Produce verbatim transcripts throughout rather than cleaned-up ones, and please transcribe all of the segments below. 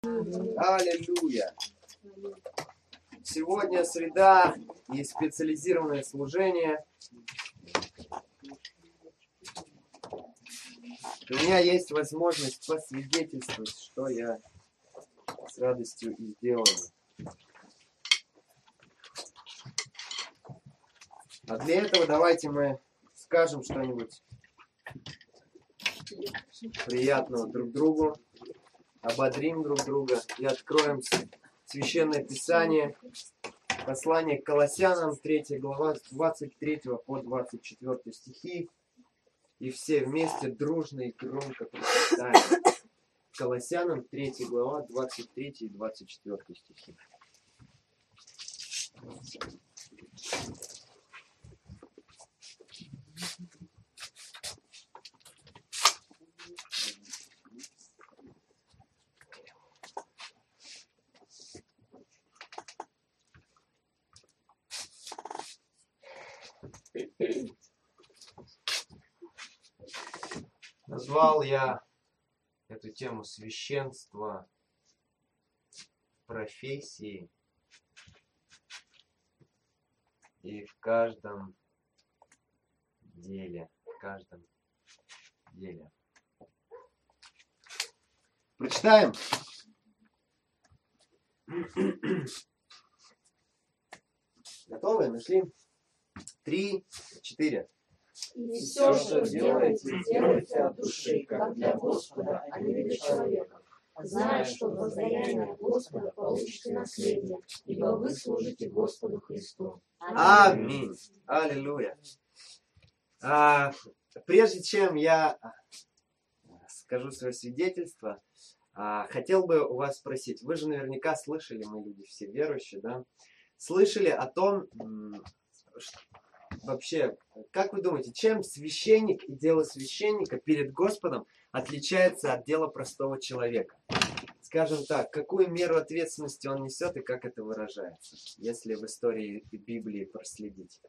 Аллилуйя! Сегодня среда и специализированное служение. У меня есть возможность посвидетельствовать, что я с радостью и сделаю. А для этого давайте мы скажем что-нибудь приятного друг другу, ободрим друг друга и откроем Священное Писание, послание к Колоссянам, третья глава, с двадцать третьего по двадцать четвёртый стихи. И все вместе дружно и громко прочитаем. Колоссянам, третья глава, двадцать третий и двадцать четвёртый стихи. Назвал я эту тему священства в профессии и в каждом деле. В каждом деле. Прочитаем. Готовы? Нашли? Три, четыре. И все, что делаете, делайте от души, как для Господа, а не для человека, зная, что в воздаяние Господа получите наследие, ибо вы служите Господу Христу. Аминь. Аллилуйя. А, прежде чем я скажу свое свидетельство, а, хотел бы у вас спросить, вы же наверняка слышали, мы люди все верующие, да, слышали о том, что вообще, как вы думаете, чем священник и дело священника перед Господом отличается от дела простого человека? Скажем так, какую меру ответственности он несет и как это выражается, если в истории Библии проследить?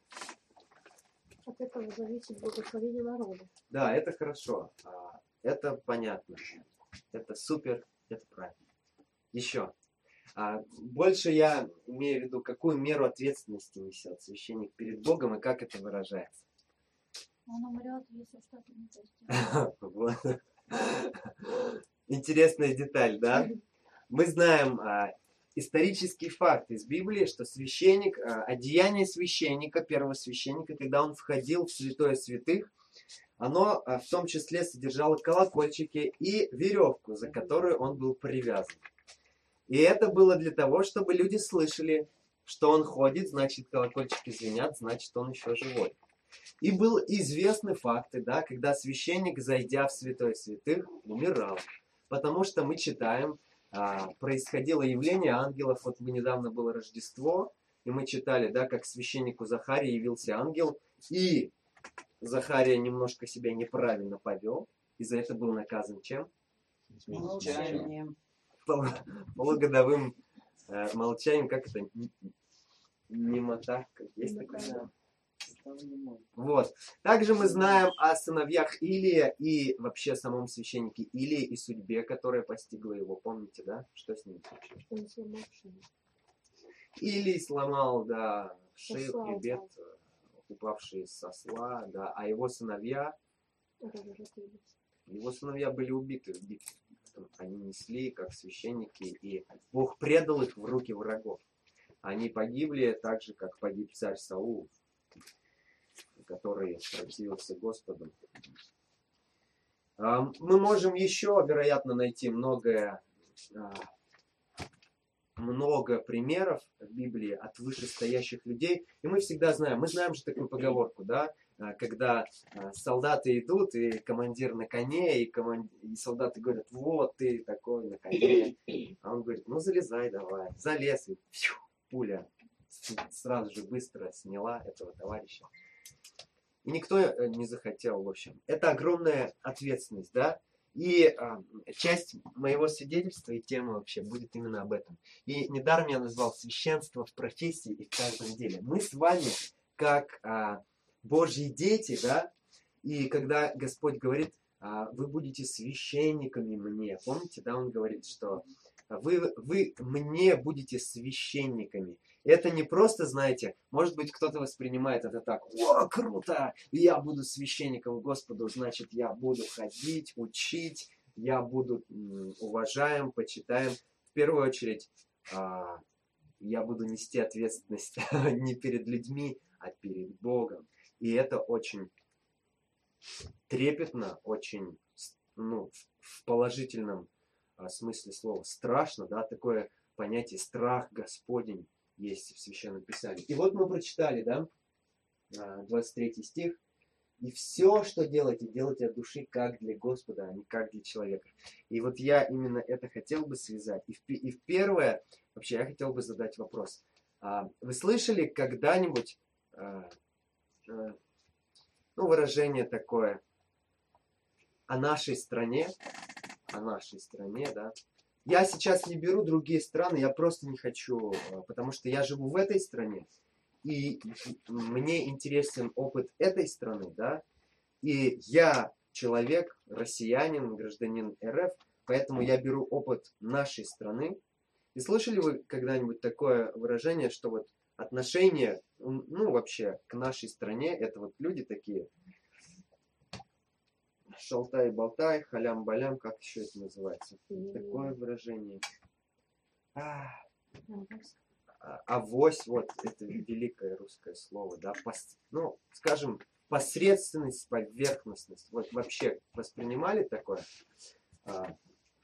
От этого зависит благословение народа. Да, это хорошо. Это понятно. Это супер, это правильно. Еще. А больше я имею в виду, какую меру ответственности несет священник перед Богом и как это выражается. Он умрет, если что-то не постигнет. Интересная деталь, да? Мы знаем а, исторический факт из Библии, что священник, а, одеяние священника, первого священника, когда он входил в святое святых, оно а, в том числе содержало колокольчики и веревку, за которую он был привязан. И это было для того, чтобы люди слышали, что он ходит, значит, колокольчики звенят, значит, он еще живой. И был известны факты, да, когда священник, зайдя в святое святых, умирал. Потому что мы читаем, а, происходило явление ангелов. Вот недавно было Рождество, и мы читали, да, как священнику Захарии явился ангел, и Захария немножко себя неправильно повел, и за это был наказан чем? Молчанием. Полугодовым э, молчанием, как это, немота, есть такое? Вот. Также мы знаем о сыновьях Илия и вообще самом священнике Илии и судьбе, которая постигла его. Помните, да? Что с ним случилось? Илий сломал, да, шею, хребет, упавший с осла, да, а его сыновья, его сыновья были убиты в битве. Они несли, как священники, и Бог предал их в руки врагов. Они погибли так же, как погиб царь Саул, который противился Господу. Мы можем еще, вероятно, найти много, много примеров в Библии от вышестоящих людей. И мы всегда знаем, мы знаем же такую поговорку, да, когда солдаты идут, и командир на коне, и, команд... и солдаты говорят, вот ты такой на коне. А он говорит, ну залезай давай. Залез, и фью, пуля сразу же быстро сняла этого товарища. И никто не захотел, в общем. Это огромная ответственность, да? И а, часть моего свидетельства и темы вообще будет именно об этом. И недаром я назвал священство в профессии и в каждом деле. Мы с вами, как а, Божьи дети, да, и когда Господь говорит, а, вы будете священниками мне, помните, да, Он говорит, что вы, вы мне будете священниками. Это не просто, знаете, может быть, кто-то воспринимает это так: о, круто, я буду священником Господу, значит, я буду ходить, учить, я буду м, уважаем, почитаем. В первую очередь, а, я буду нести ответственность не перед людьми, а перед Богом. И это очень трепетно, очень, ну, в положительном а, смысле слова страшно, да, такое понятие страх Господень есть в Священном Писании. И вот мы прочитали, да, двадцать третий стих. И все, что делаете, делайте от души, как для Господа, а не как для человека. И вот я именно это хотел бы связать. И в, и в первое, вообще, я хотел бы задать вопрос. А, вы слышали когда-нибудь а, а, ну, выражение такое о нашей стране, о нашей стране, да? Я сейчас не беру другие страны, я просто не хочу, потому что я живу в этой стране, и мне интересен опыт этой страны, да? И я человек, россиянин, гражданин РФ, поэтому я беру опыт нашей страны. И слышали вы когда-нибудь такое выражение, что вот отношение, ну, вообще, к нашей стране, это вот люди такие, шалтай-болтай, халям-балям, как еще это называется? Такое выражение. А, авось, вот, это великое русское слово, да, пос, ну, скажем, посредственность, поверхностность. Вот вообще воспринимали такое? А,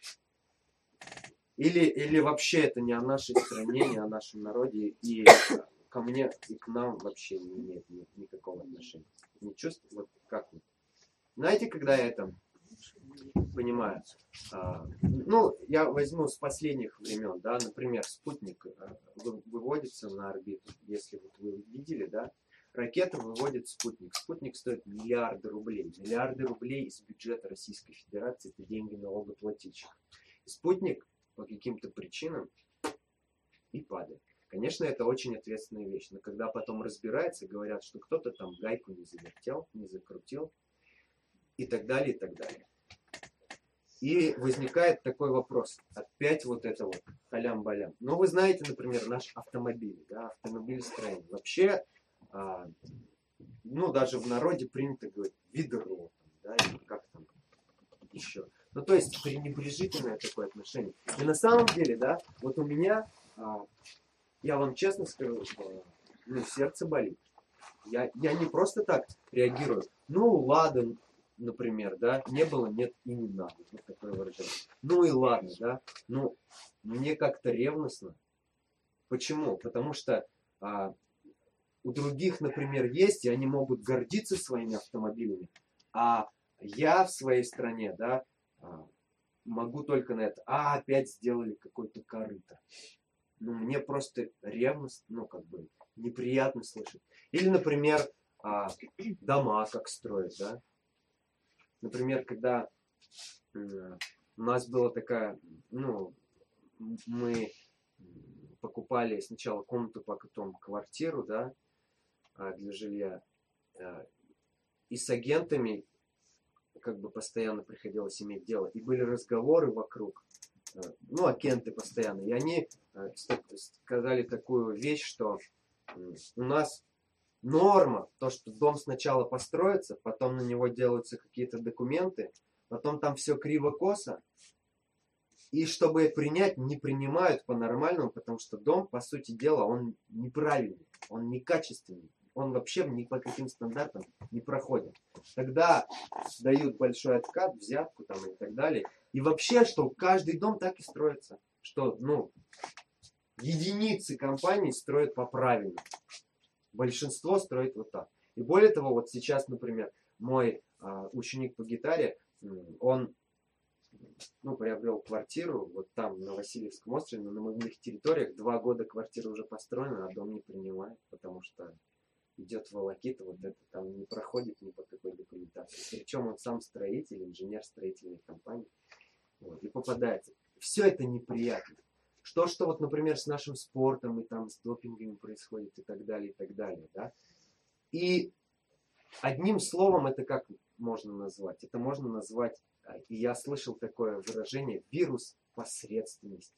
или, или вообще это не о нашей стране, не о нашем народе, и ко мне, и к нам вообще не имеет никакого отношения. Не чувствую, вот как вы? Знаете, когда я это понимаю? А, ну, я возьму с последних времен, да, например, спутник выводится на орбиту, если вот вы видели, да, ракета выводит спутник. Спутник стоит миллиарды рублей. Миллиарды рублей из бюджета Российской Федерации, это деньги налогоплательщиков. И спутник по каким-то причинам и падает. Конечно, это очень ответственная вещь, но когда потом разбирается, говорят, что кто-то там гайку не завертел, не закрутил, и так далее, и так далее. И возникает такой вопрос. Опять вот это вот халям-балям. Но вы знаете, например, наш автомобиль, да, автомобилестроение. Вообще, а, ну, даже в народе принято говорить ведро, да, или как там еще. Ну, то есть, пренебрежительное такое отношение. И на самом деле, да, вот у меня, а, я вам честно скажу, что, ну, сердце болит. Я, я не просто так реагирую. Ну, ладно, например, да, не было, нет и не надо. Вот такое выражение. Ну и ладно, да. Ну, мне как-то ревностно. Почему? Потому что а, у других, например, есть, и они могут гордиться своими автомобилями. А я в своей стране, да, а, могу только на это. А, опять сделали какой-то корыто. Ну, мне просто ревность, ну, как бы, неприятно слышать. Или, например, а, дома как строят, да. Например, когда э, у нас была такая, ну, мы покупали сначала комнату, потом квартиру, да, для жилья, э, и с агентами как бы постоянно приходилось иметь дело, и были разговоры вокруг, э, ну, агенты постоянно, и они э, сказали такую вещь, что э, у нас норма, то, что дом сначала построится, потом на него делаются какие-то документы, потом там все криво-косо, и чтобы принять, не принимают по-нормальному, потому что дом, по сути дела, он неправильный, он некачественный, он вообще ни по каким стандартам не проходит. Тогда дают большой откат, взятку там и так далее. И вообще, что каждый дом так и строится, что, ну, единицы компаний строят по-правильному. Большинство строит вот так. И более того, вот сейчас, например, мой а, ученик по гитаре, он, ну, приобрел квартиру вот там, на Васильевском острове, на моих территориях. Два года квартира уже построена, а дом не принимает, потому что идет волокита, вот это там не проходит ни по какой документации. Причем он сам строитель, инженер строительной компании. Вот, и попадается. Все это неприятно. Что, что вот, например, с нашим спортом и там с допингами происходит и так далее, и так далее, да. И одним словом это как можно назвать? Это можно назвать, и я слышал такое выражение, вирус посредственности.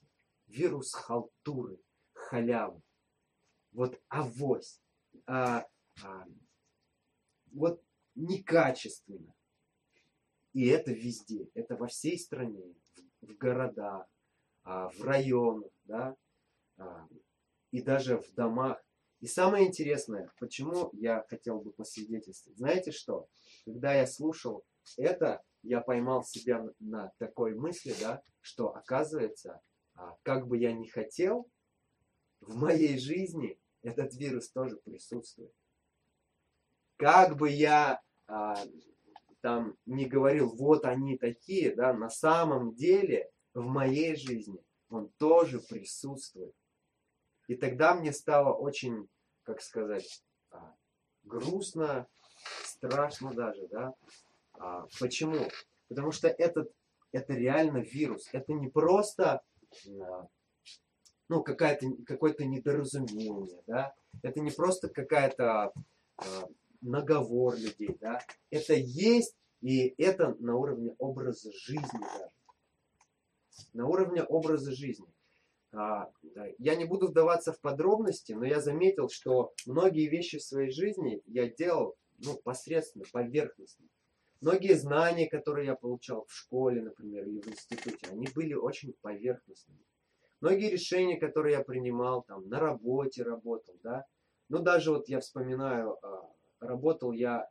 вирус халтуры, халявы. Вот авось. А, а, вот некачественно. И это везде. Это во всей стране. В, в городах, а, в районах, да, а, и даже в домах. И самое интересное, почему я хотел бы посвидетельствовать. Знаете что? Когда я слушал это, я поймал себя на такой мысли, да, что оказывается, а, как бы я ни хотел, в моей жизни этот вирус тоже присутствует. Как бы я а, там не говорил, вот они такие, да, на самом деле в моей жизни он тоже присутствует. И тогда мне стало очень, как сказать, а, грустно, страшно даже, да. А, почему? Потому что этот, это реально вирус. Это не просто а, ну, какая-то, какое-то недоразумение, да. Это не просто какая-то а, наговор людей, да. Это есть, и это на уровне образа жизни даже. На уровне образа жизни. А, да, я не буду вдаваться в подробности, но я заметил, что многие вещи в своей жизни я делал, ну, посредственно, поверхностно. Многие знания, которые я получал в школе, например, или в институте, они были очень поверхностными. Многие решения, которые я принимал, там, на работе работал, да. Ну, даже вот я вспоминаю, работал я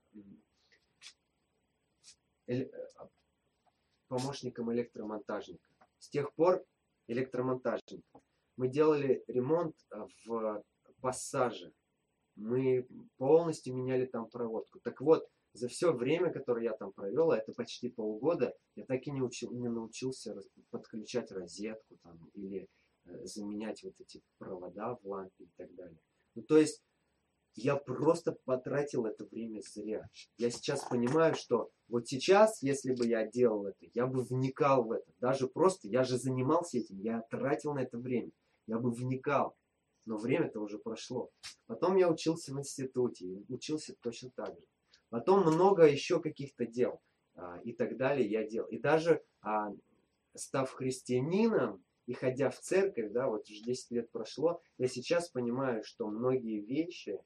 помощником электромонтажника. С тех пор электромонтажник. Мы делали ремонт в пассаже. Мы полностью меняли там проводку. Так вот, за все время, которое я там провел, а это почти полгода, я так и не, учил, не научился подключать розетку там, или э, заменять вот эти провода в лампе и так далее. Ну, то есть я просто потратил это время зря. Я сейчас понимаю, что вот сейчас, если бы я делал это, я бы вникал в это. Даже просто, я же занимался этим, я тратил на это время. Я бы вникал. Но время-то уже прошло. Потом я учился в институте, учился точно так же. Потом много еще каких-то дел а, и так далее я делал. И даже а, став христианином и ходя в церковь, да, вот уже десять лет прошло, я сейчас понимаю, что многие вещи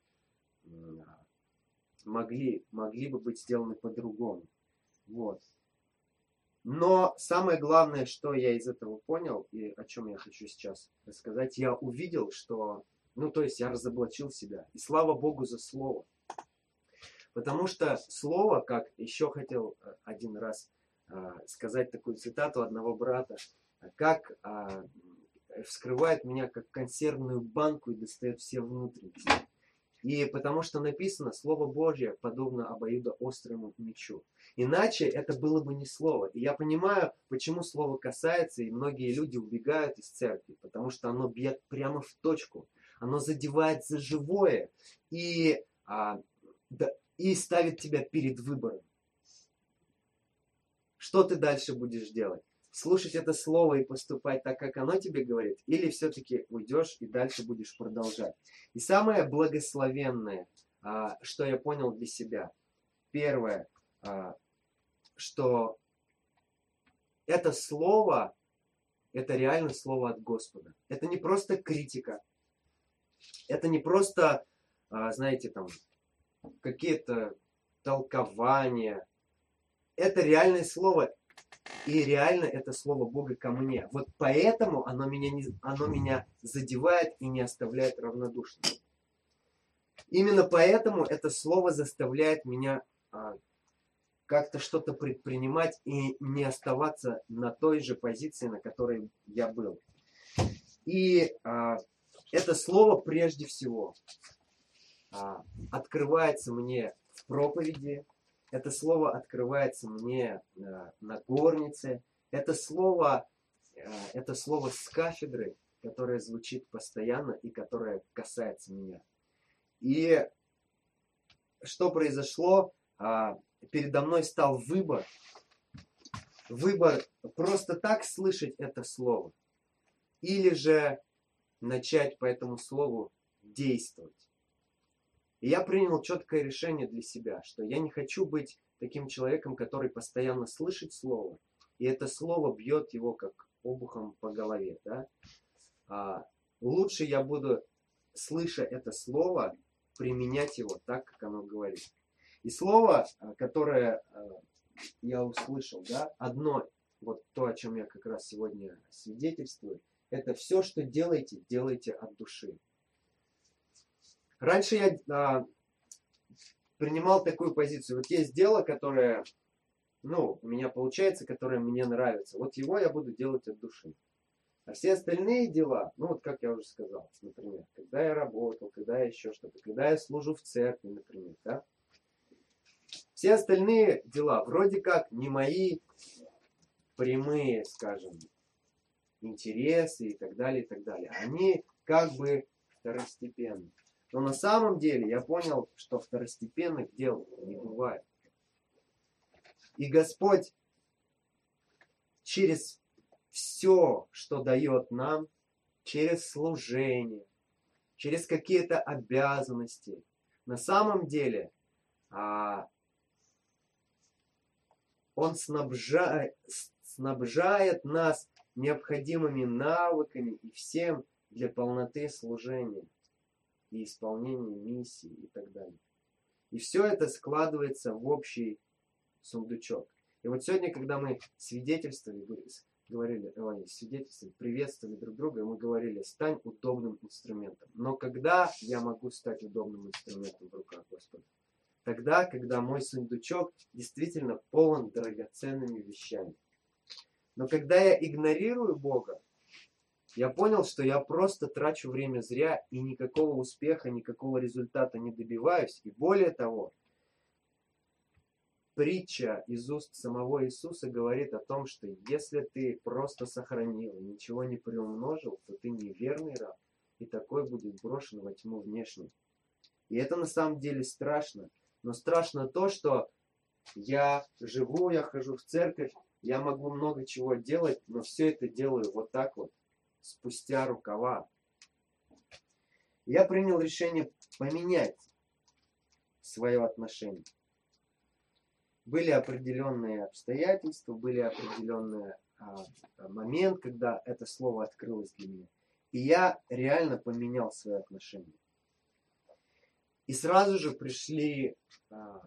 могли, могли бы быть сделаны по-другому. Вот. Но самое главное, что я из этого понял, и о чем я хочу сейчас рассказать, я увидел, что, ну, то есть я разоблачил себя. И слава Богу за слово. Потому что слово, как еще хотел один раз а, сказать такую цитату одного брата, как а, вскрывает меня как консервную банку и достает все внутренности. И потому что написано, Слово Божье подобно обоюдоострому мечу. Иначе это было бы не слово. И я понимаю, почему слово касается, и многие люди убегают из церкви, потому что оно бьет прямо в точку. Оно задевает за живое и, а, да, и ставит тебя перед выбором. Что ты дальше будешь делать? Слушать это слово и поступать так, как оно тебе говорит, или все-таки уйдешь и дальше будешь продолжать. И самое благословенное, что я понял для себя, первое, что это слово, это реально слово от Господа. Это не просто критика, это не просто, знаете, там, какие-то толкования. Это реальное слово. И реально это слово Бога ко мне. Вот поэтому оно меня, не, оно меня задевает и не оставляет равнодушным. Именно поэтому это слово заставляет меня а, как-то что-то предпринимать и не оставаться на той же позиции, на которой я был. И а, это слово прежде всего а, открывается мне в проповеди. Это слово открывается мне э, на горнице. Это слово, э, это слово с кафедры, которое звучит постоянно и которое касается меня. И что произошло? Э, передо мной стал выбор. Выбор просто так слышать это слово. Или же начать по этому слову действовать. И я принял четкое решение для себя, что я не хочу быть таким человеком, который постоянно слышит слово, и это слово бьет его как обухом по голове. Да? а, лучше я буду, слыша это слово, применять его так, как оно говорит. И слово, которое я услышал, да, одно, вот то, о чем я как раз сегодня свидетельствую, это все, что делаете, делайте от души. Раньше я а, принимал такую позицию. Вот есть дело, которое, ну, у меня получается, которое мне нравится. Вот его я буду делать от души. А все остальные дела, ну, вот как я уже сказал, например, когда я работал, когда я еще что-то, когда я служу в церкви, например, да, все остальные дела вроде как не мои прямые, скажем, интересы и так далее, и так далее. Они как бы второстепенны. Но на самом деле я понял, что второстепенных дел не бывает. И Господь через все, что дает нам, через служение, через какие-то обязанности, на самом деле а, Он снабжает, снабжает нас необходимыми навыками и всем для полноты служения и исполнения миссии и так далее. И все это складывается в общий сундучок. И вот сегодня, когда мы свидетельствовали, говорили, ой, свидетельствовали, приветствовали друг друга, и мы говорили, стань удобным инструментом. Но когда я могу стать удобным инструментом в руках Господа? Тогда, когда мой сундучок действительно полон драгоценными вещами. Но когда я игнорирую Бога, я понял, что я просто трачу время зря и никакого успеха, никакого результата не добиваюсь. И более того, притча из уст самого Иисуса говорит о том, что если ты просто сохранил, ничего не приумножил, то ты неверный раб, и такой будет брошен во тьму внешнюю. И это на самом деле страшно. Но страшно то, что я живу, я хожу в церковь, я могу много чего делать, но все это делаю вот так вот, спустя рукава. Я принял решение поменять свое отношение. Были определенные обстоятельства, были определенный а, момент, когда это слово открылось для меня. И я реально поменял свое отношение. И сразу же пришли, а,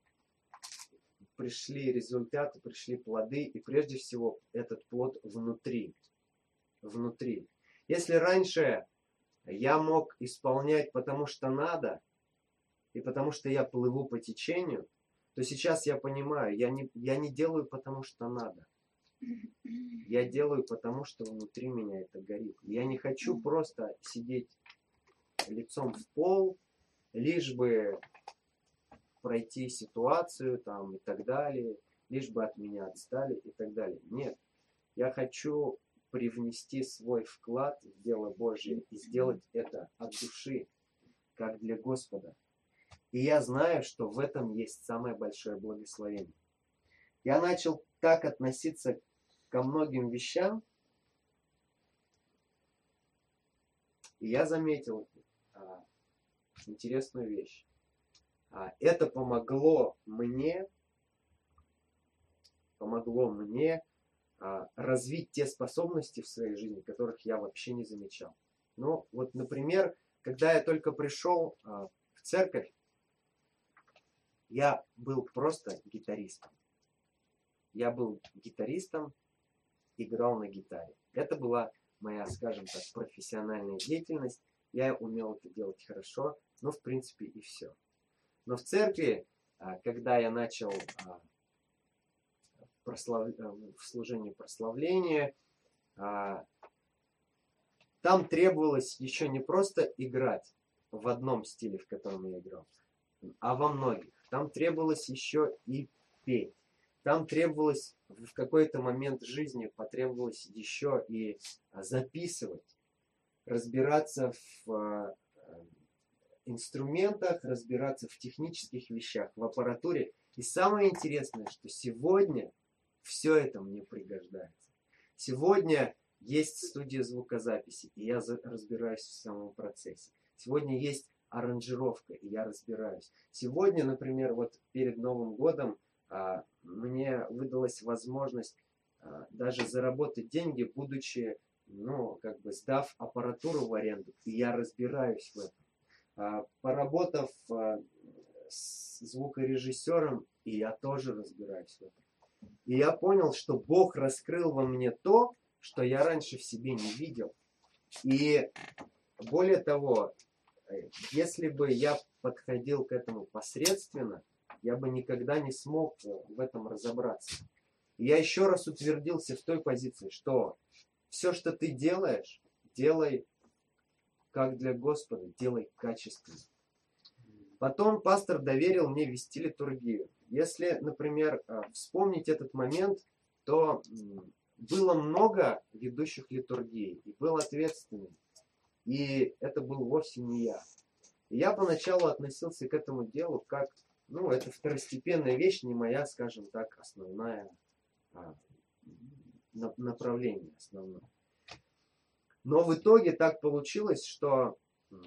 пришли результаты, пришли плоды, и прежде всего этот плод внутри. Внутри. Если раньше я мог исполнять потому что надо, и потому что я плыву по течению, то сейчас я понимаю, я не, я не делаю потому что надо. Я делаю потому что внутри меня это горит. Я не хочу просто сидеть лицом в пол, лишь бы пройти ситуацию там и так далее, лишь бы от меня отстали и так далее. Нет, я хочу привнести свой вклад в дело Божье и сделать это от души, как для Господа. И я знаю, что в этом есть самое большое благословение. Я начал так относиться ко многим вещам, и я заметил а, интересную вещь. А, это помогло мне, помогло мне а, развить те способности в своей жизни, которых я вообще не замечал. Ну, вот, например, когда я только пришел а, в церковь, я был просто гитаристом. Я был гитаристом, играл на гитаре. Это была моя, скажем так, профессиональная деятельность. Я умел это делать хорошо, но в принципе и все. Но в церкви, когда я начал прослав... в служении прославления, там требовалось еще не просто играть в одном стиле, в котором я играл, а во многих. Там требовалось еще и петь. Там требовалось в какой-то момент жизни потребовалось еще и записывать, разбираться в инструментах, разбираться в технических вещах, в аппаратуре. И самое интересное, что сегодня все это мне пригождается. Сегодня есть студия звукозаписи, и я разбираюсь в самом процессе. Сегодня есть аранжировка, и я разбираюсь. Сегодня, например, вот перед Новым годом а, мне выдалась возможность а, даже заработать деньги, будучи ну, как бы сдав аппаратуру в аренду, и я разбираюсь в этом. А, поработав а, с звукорежиссером, и я тоже разбираюсь в этом. И я понял, что Бог раскрыл во мне то, что я раньше в себе не видел. И более того, если бы я подходил к этому посредственно, я бы никогда не смог в этом разобраться. И я еще раз утвердился в той позиции, что все, что ты делаешь, делай как для Господа, делай качественно. Потом пастор доверил мне вести литургию. Если, например, вспомнить этот момент, то было много ведущих литургии, и был ответственный. И это был вовсе не я. И я поначалу относился к этому делу как, ну, это второстепенная вещь, не моя, скажем так, основная а, направление основное. Но в итоге так получилось, что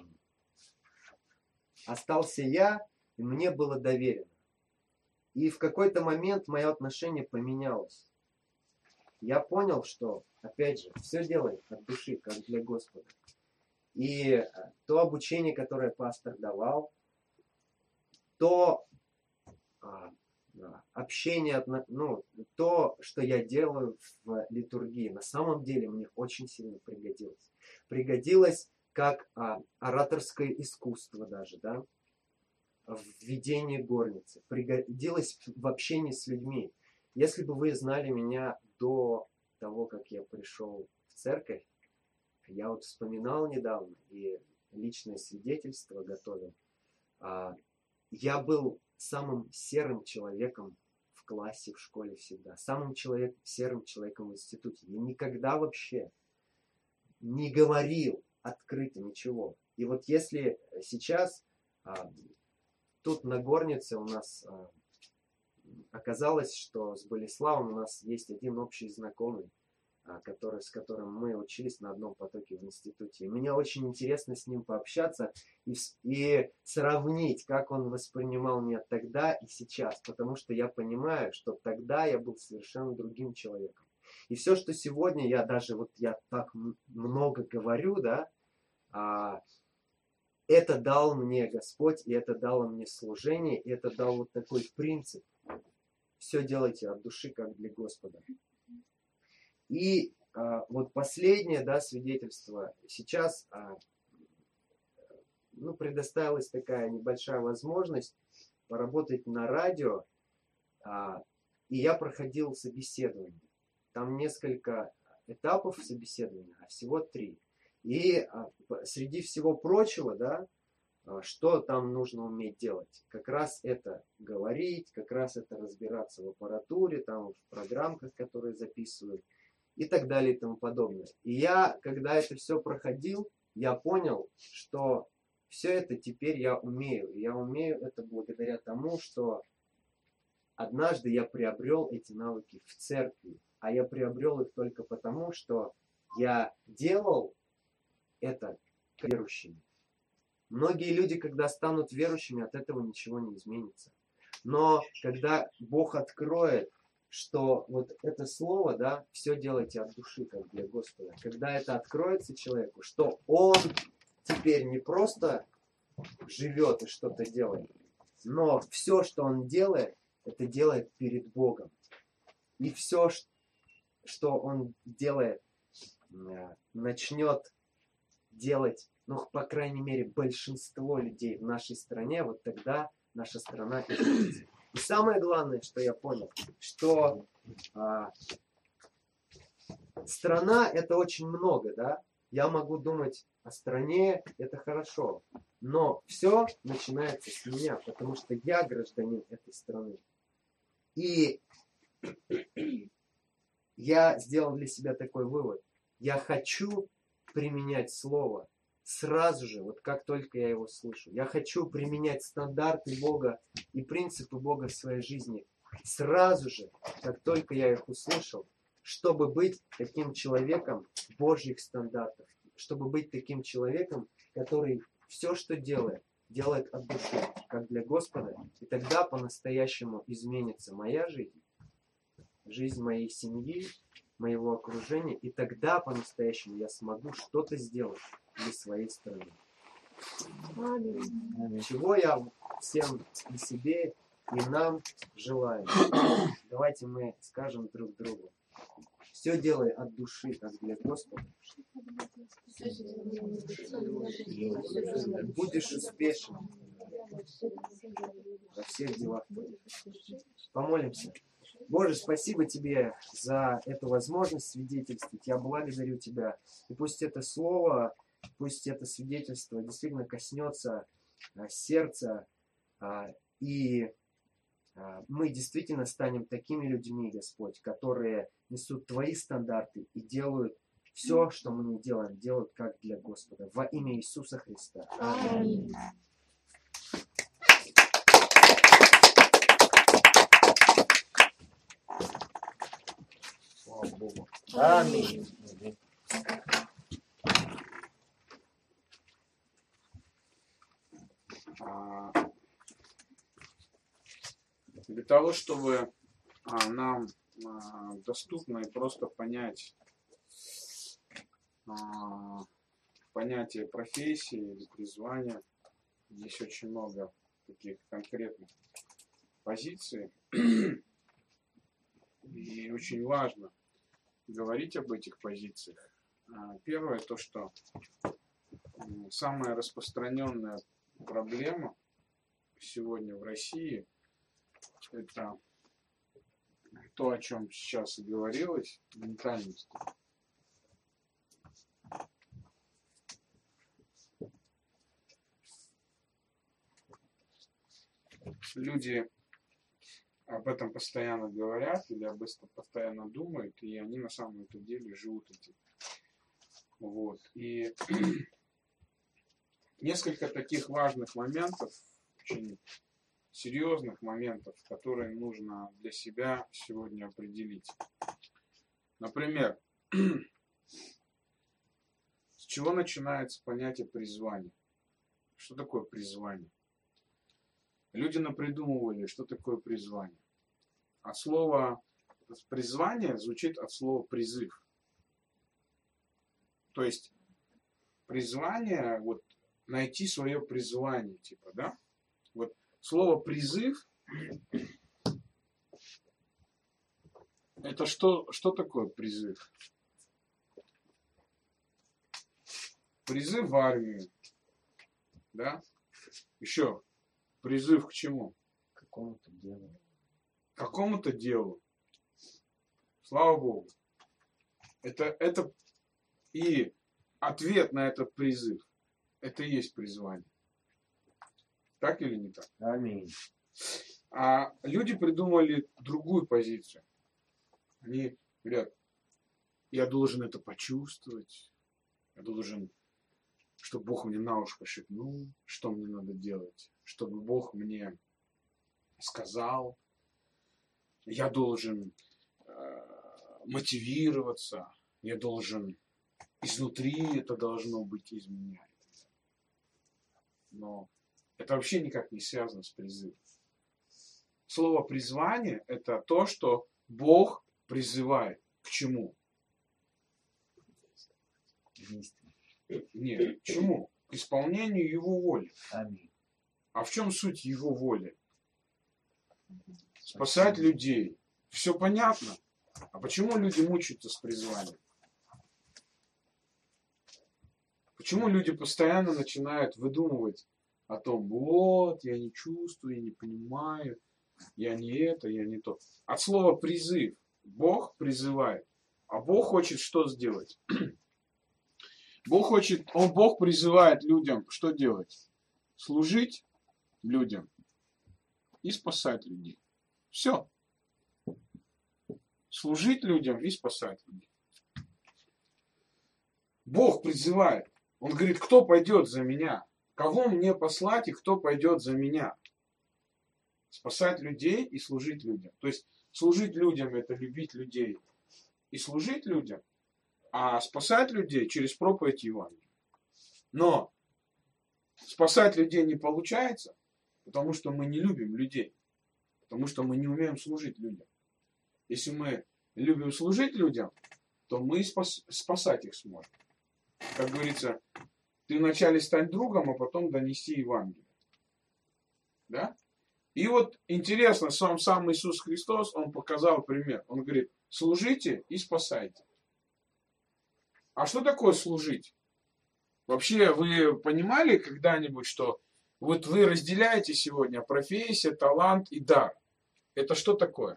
остался я, и мне было доверено. И в какой-то момент мое отношение поменялось. Я понял, что, опять же, все делает от души, как для Господа. И то обучение, которое пастор давал, то а, общение, ну, то, что я делаю в литургии, на самом деле мне очень сильно пригодилось. Пригодилось как а, ораторское искусство даже, да, в ведении горницы. Пригодилось в общении с людьми. Если бы вы знали меня до того, как я пришел в церковь, я вот вспоминал недавно и личное свидетельство готовил. А, я был самым серым человеком в классе, в школе всегда. Самым человек, серым человеком в институте. Я никогда вообще не говорил открыто ничего. И вот если сейчас а, тут на горнице у нас а, оказалось, что с Болеславом у нас есть один общий знакомый, а, который, с которым мы учились на одном потоке в институте. И мне очень интересно с ним пообщаться и, и сравнить, как он воспринимал меня тогда и сейчас. Потому что я понимаю, что тогда я был совершенно другим человеком. И все, что сегодня я даже, вот я так много говорю, да, а, это дал мне Господь, и это дало мне служение, и это дал вот такой принцип. Все делайте от души, как для Господа. И а, вот последнее, да, свидетельство. Сейчас а, ну, предоставилась такая небольшая возможность поработать на радио, а, и я проходил собеседование. Там несколько этапов собеседования, а всего три. И а, среди всего прочего, да, а, что там нужно уметь делать? Как раз это говорить, как раз это разбираться в аппаратуре, там, в программках, которые записывают, и так далее и тому подобное. И я, когда это все проходил, я понял, что все это теперь я умею. И я умею это благодаря тому, что однажды я приобрел эти навыки в церкви. А я приобрел их только потому, что я делал это верующими. Многие люди, когда станут верующими, от этого ничего не изменится. Но когда Бог откроет, что вот это слово, да, все делайте от души, как для Господа. Когда это откроется человеку, что он теперь не просто живет и что-то делает, но все, что он делает, это делает перед Богом. И все, что он делает, начнет делать, ну, по крайней мере, большинство людей в нашей стране, вот тогда наша страна изменится. И самое главное, что я понял, что а, страна это очень много, да. Я могу думать о стране, это хорошо, но все начинается с меня, потому что я гражданин этой страны. И я сделал для себя такой вывод. Я хочу применять слово сразу же, вот как только я его слышу. Я хочу применять стандарты Бога и принципы Бога в своей жизни сразу же, как только я их услышал, чтобы быть таким человеком Божьих стандартов, чтобы быть таким человеком, который все, что делает, делает от души, как для Господа. И тогда по-настоящему изменится моя жизнь, жизнь моей семьи, моего окружения, и тогда по-настоящему я смогу что-то сделать для своей страны. Аминь. Чего я всем и себе, и нам желаю. Давайте мы скажем друг другу: все делай от души, как для Господа. Будешь успешен во всех делах. Помолимся. Боже, спасибо Тебе за эту возможность свидетельствовать. Я благодарю Тебя. И пусть это слово, пусть это свидетельство действительно коснется а, сердца, а, и а, мы действительно станем такими людьми, Господь, которые несут Твои стандарты и делают все, что мы не делаем, делают как для Господа. Во имя Иисуса Христа. Аминь. Слава Богу. Аминь. А, Для того, чтобы а, нам а, доступно и просто понять а, понятие профессии или призвания, здесь очень много таких конкретных позиций. И очень важно говорить об этих позициях. А, Первое, то, что м, самая распространенная проблема сегодня в России, это то, о чем сейчас и говорилось, ментальность. Люди об этом постоянно говорят или об этом постоянно думают, и они на самом деле живут этим. Вот. И несколько таких важных моментов, очень серьезных моментов, которые нужно для себя сегодня определить. Например, с чего начинается понятие призвания? Что такое призвание? Люди напридумывали, что такое призвание. От слова призвание звучит от слова призыв. То есть призвание, вот найти свое призвание, типа, да? Вот слово призыв, это что, что такое призыв? Призыв в армию, да? Еще призыв к чему? К какому-то делу. К какому-то делу. Слава Богу. Это, это и ответ на этот призыв. Это и есть призвание. Так или не так? Аминь. А люди придумали другую позицию. Они говорят: я должен это почувствовать. Я должен, чтобы Бог мне на ушко шепнул, что мне надо делать. Чтобы Бог мне сказал. Я должен э, мотивироваться. Я должен изнутри, это должно быть из меня. Но это вообще никак не связано с призывом. Слово призвание — это то, что Бог призывает. К чему? Нет, к чему? К исполнению Его воли. Аминь. А в чем суть Его воли? Спасать людей. Все понятно. А почему люди мучаются с призванием? Почему люди постоянно начинают выдумывать о том: вот, я не чувствую, я не понимаю, я не это, я не то. От слова призыв. Бог призывает. А Бог хочет что сделать? Бог хочет, Он, Бог призывает людям что делать? Служить людям и спасать людей. Все. Служить людям и спасать людей. Бог призывает. Он говорит: кто пойдет за меня? Кого мне послать и кто пойдет за меня? Спасать людей и служить людям. То есть служить людям — это любить людей и служить людям, а спасать людей через проповедь Евангелия. Но спасать людей не получается, потому что мы не любим людей, потому что мы не умеем служить людям. Если мы любим служить людям, то мы спас, спасать их сможем. Как говорится, ты вначале стань другом, а потом донеси Евангелие. Да? И вот интересно, сам, сам Иисус Христос, Он показал пример. Он говорит, служите и спасайте. А что такое служить? Вообще, вы понимали когда-нибудь, что вот вы разделяете сегодня профессия, талант и дар? Это что такое?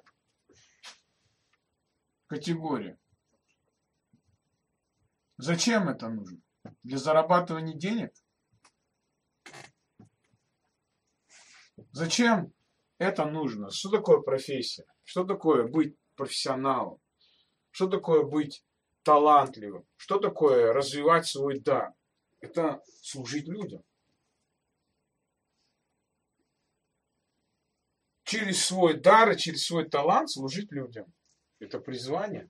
Категория. Зачем это нужно? Для зарабатывания денег? Зачем это нужно? Что такое профессия? Что такое быть профессионалом? Что такое быть талантливым? Что такое развивать свой дар? Это служить людям. Через свой дар и через свой талант служить людям. Это призвание.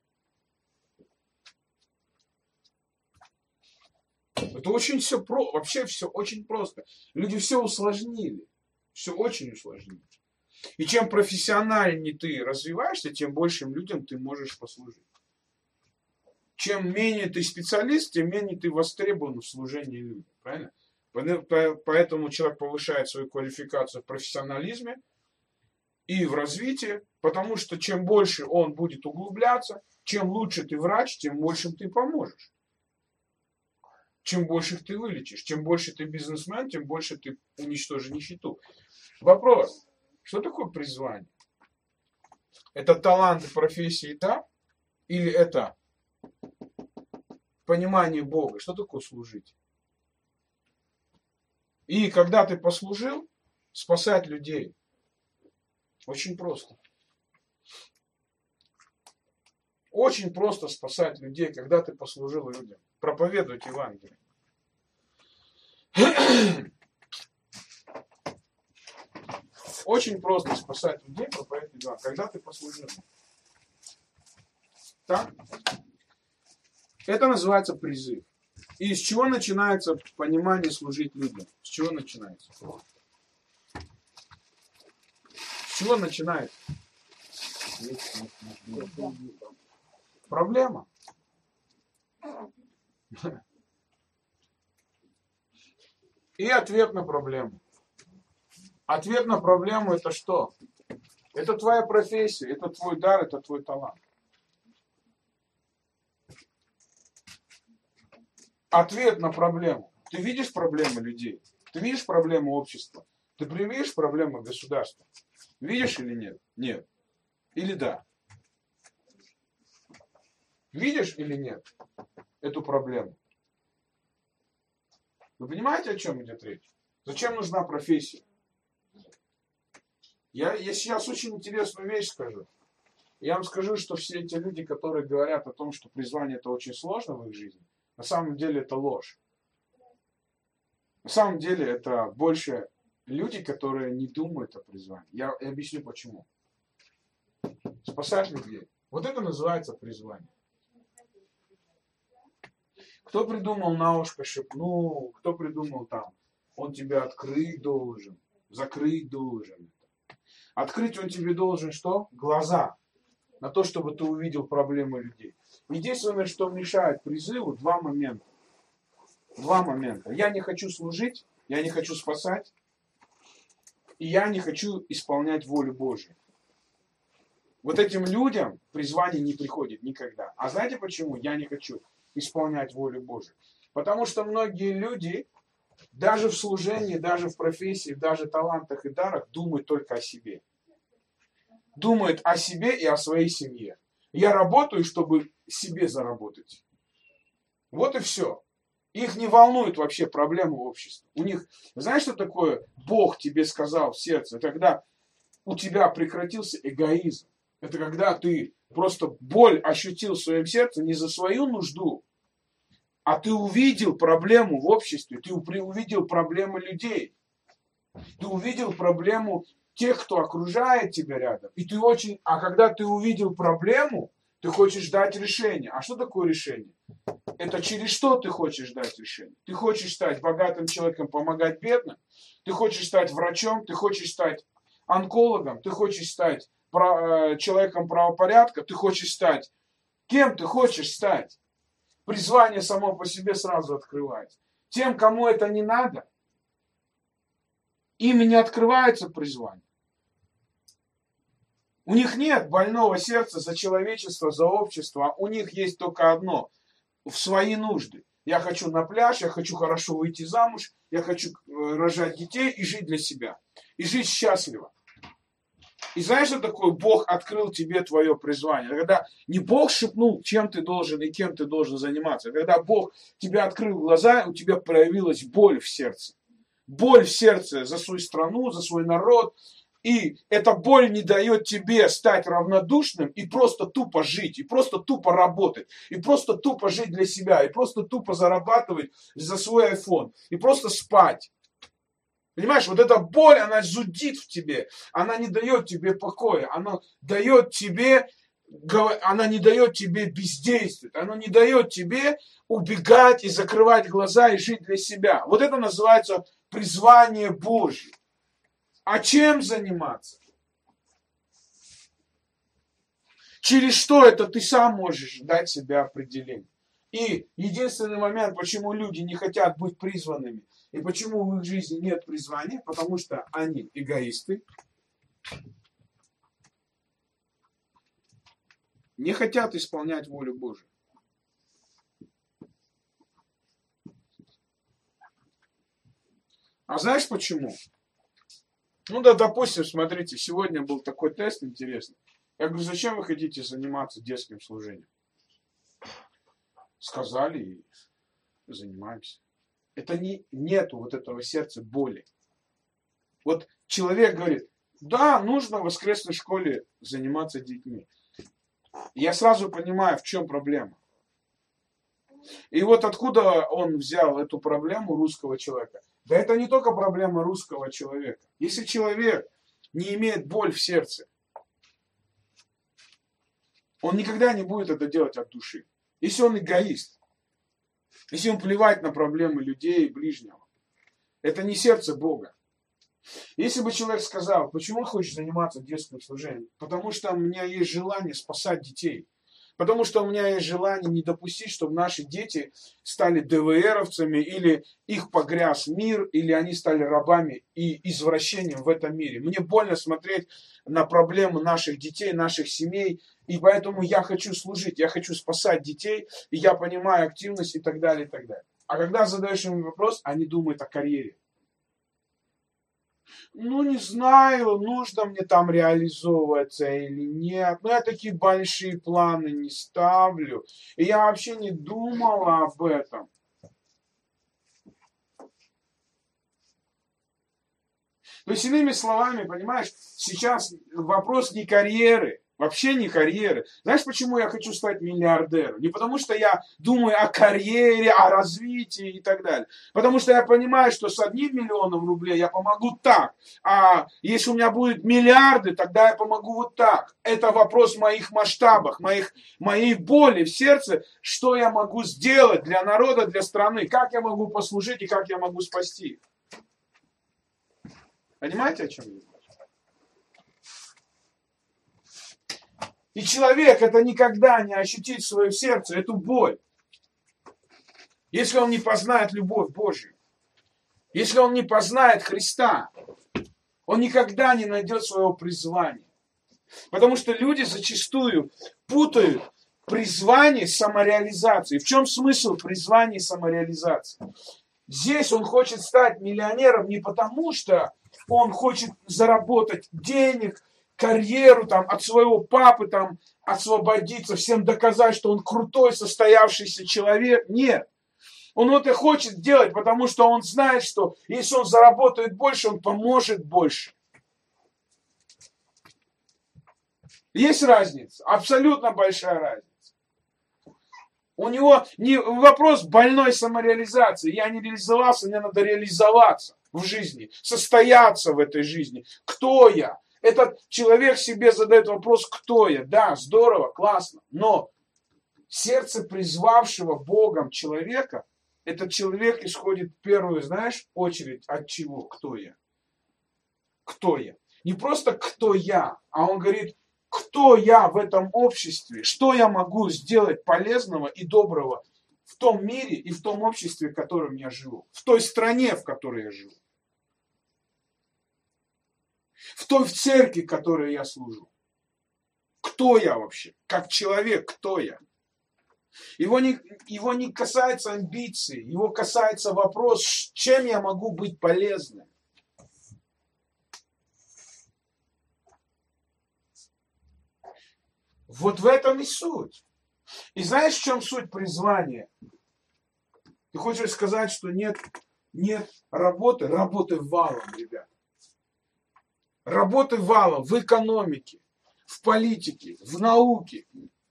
Это очень все про, вообще все очень просто. Люди все усложнили. Все очень усложнили. И чем профессиональнее ты развиваешься, тем большим людям ты можешь послужить. Чем менее ты специалист, тем менее ты востребован в служении людям. Правильно? Поэтому человек повышает свою квалификацию в профессионализме и в развитии, потому что чем больше он будет углубляться, чем лучше ты врач, тем большим ты поможешь. Чем больше ты вылечишь, чем больше ты бизнесмен, тем больше ты уничтожишь нищету. Вопрос, что такое призвание? Это таланты, профессии, да? Или это понимание Бога? Что такое служить? И когда ты послужил, спасать людей. Очень просто. Очень просто спасать людей, когда ты послужил людям. Проповедовать Евангелие. Очень просто спасать людей, проповедовать Евангелие, когда ты послужил. Так? Это называется призыв. И с чего начинается понимание служить людям? С чего начинается? С чего начинается? Проблема. И ответ на проблему. Ответ на проблему это что? Это твоя профессия, это твой дар, это твой талант. Ответ на проблему. Ты видишь проблемы людей? Ты видишь проблему общества? Ты видишь проблемы государства? Видишь или нет? Нет. Или да? Видишь или нет эту проблему? Вы понимаете, о чем идет речь? Зачем нужна профессия? Я, я сейчас очень интересную вещь скажу. Я вам скажу, что все эти люди, которые говорят о том, что призвание это очень сложно в их жизни, на самом деле это ложь. На самом деле это больше люди, которые не думают о призвании. Я, я объясню почему. Спасать людей. Вот это называется призвание. Кто придумал на ушко шепнул, кто придумал там, он тебя открыть должен, закрыть должен. Открыть он тебе должен что? Глаза. На то, чтобы ты увидел проблемы людей. Единственное, что мешает призыву, два момента. Два момента. Я не хочу служить, я не хочу спасать, и я не хочу исполнять волю Божью. Вот этим людям призвание не приходит никогда. А знаете почему? Я не хочу исполнять волю Божию. Потому что многие люди, даже в служении, даже в профессии, даже в талантах и дарах, думают только о себе. Думают о себе и о своей семье. Я работаю, чтобы себе заработать. Вот и все. Их не волнует вообще проблемы общества. У них, знаешь, что такое Бог тебе сказал в сердце? Это когда у тебя прекратился эгоизм. Это когда ты просто боль ощутил в своем сердце не за свою нужду, а ты увидел проблему в обществе, ты увидел проблемы людей. Ты увидел проблему тех, кто окружает тебя рядом. И ты очень, а когда ты увидел проблему, ты хочешь дать решение. А что такое решение? Это через что ты хочешь дать решение? Ты хочешь стать богатым человеком, помогать бедным? Ты хочешь стать врачом? Ты хочешь стать онкологом? Ты хочешь стать человеком правопорядка? Ты хочешь стать Кем ты хочешь стать? Призвание само по себе сразу открывается. Тем, кому это не надо, им не открывается призвание. У них нет больного сердца за человечество, за общество. У них есть только одно – в свои нужды. Я хочу на пляж, я хочу хорошо выйти замуж, я хочу рожать детей и жить для себя. И жить счастливо. И знаешь, что такое? Бог открыл тебе твое призвание. Когда не Бог шепнул, чем ты должен и кем ты должен заниматься. Когда Бог тебе открыл глаза, у тебя проявилась боль в сердце. Боль в сердце за свою страну, за свой народ. И эта боль не дает тебе стать равнодушным и просто тупо жить, и просто тупо работать, и просто тупо жить для себя, и просто тупо зарабатывать за свой айфон, и просто спать. Понимаешь, вот эта боль, она зудит в тебе, она не дает тебе покоя, она дает тебе, она не дает тебе бездействовать, она не дает тебе убегать и закрывать глаза и жить для себя. Вот это называется призвание Божье. А чем заниматься? Через что это ты сам можешь дать себе определение. И единственный момент, почему люди не хотят быть призванными, и почему в их жизни нет призвания, потому что они эгоисты, не хотят исполнять волю Божию. А знаешь почему? Ну да, допустим, смотрите, сегодня был такой тест интересный. Я говорю, зачем вы хотите заниматься детским служением? Сказали и занимаемся. Это не, нету вот этого сердца боли. Вот человек говорит, да, нужно в воскресной школе заниматься детьми. Я сразу понимаю, в чем проблема. И вот откуда он взял эту проблему русского человека. Да это не только проблема русского человека. Если человек не имеет боль в сердце, он никогда не будет это делать от души. Если он эгоист, если он плевать на проблемы людей и ближнего, это не сердце Бога. Если бы человек сказал, почему хочешь заниматься детским служением? Потому что у меня есть желание спасать детей. Потому что у меня есть желание не допустить, чтобы наши дети стали ДВРовцами, или их погряз мир, или они стали рабами и извращением в этом мире. Мне больно смотреть на проблемы наших детей, наших семей, и поэтому я хочу служить, я хочу спасать детей, и я понимаю активность и так далее, и так далее. А когда задаешь им вопрос, они думают о карьере. Ну, не знаю, нужно мне там реализовываться или нет. Но я такие большие планы не ставлю. И я вообще не думала об этом. То есть, иными словами, понимаешь, сейчас вопрос не карьеры. Вообще не карьеры. Знаешь, почему я хочу стать миллиардером? Не потому, что я думаю о карьере, о развитии и так далее. Потому что я понимаю, что с одним миллионом рублей я помогу так. А если у меня будут миллиарды, тогда я помогу вот так. Это вопрос в моих масштабах, моих, моей боли в сердце, что я могу сделать для народа, для страны, как я могу послужить и как я могу спасти. Понимаете, о чем я? И человек это никогда не ощутит в своем сердце, эту боль. Если он не познает любовь Божью. Если он не познает Христа. Он никогда не найдет своего призвания. Потому что люди зачастую путают призвание с самореализацией. В чем смысл призвания и самореализации? Здесь он хочет стать миллионером не потому, что он хочет заработать денег, карьеру там, от своего папы там, освободиться, всем доказать, что он крутой, состоявшийся человек. Нет. Он это хочет делать, потому что он знает, что если он заработает больше, он поможет больше. Есть разница, абсолютно большая разница. У него не вопрос больной самореализации. Я не реализовался, мне надо реализоваться в жизни, состояться в этой жизни. Кто я? Этот человек себе задает вопрос, кто я. Да, здорово, классно. Но сердце призвавшего Богом человека, этот человек исходит в первую, знаешь, очередь от чего? Кто я? Кто я? Не просто кто я, а он говорит, кто я в этом обществе, что я могу сделать полезного и доброго в том мире и в том обществе, в котором я живу, в той стране, в которой я живу, в той в церкви, в которой я служу. Кто я вообще? Как человек, кто я? Его не, его не касается амбиций, его касается вопрос, чем я могу быть полезным. Вот в этом и суть. И знаешь, в чем суть призвания? Ты хочешь сказать, что нет, нет работы? Работы валом, ребят. Работы валом в экономике, в политике, в науке.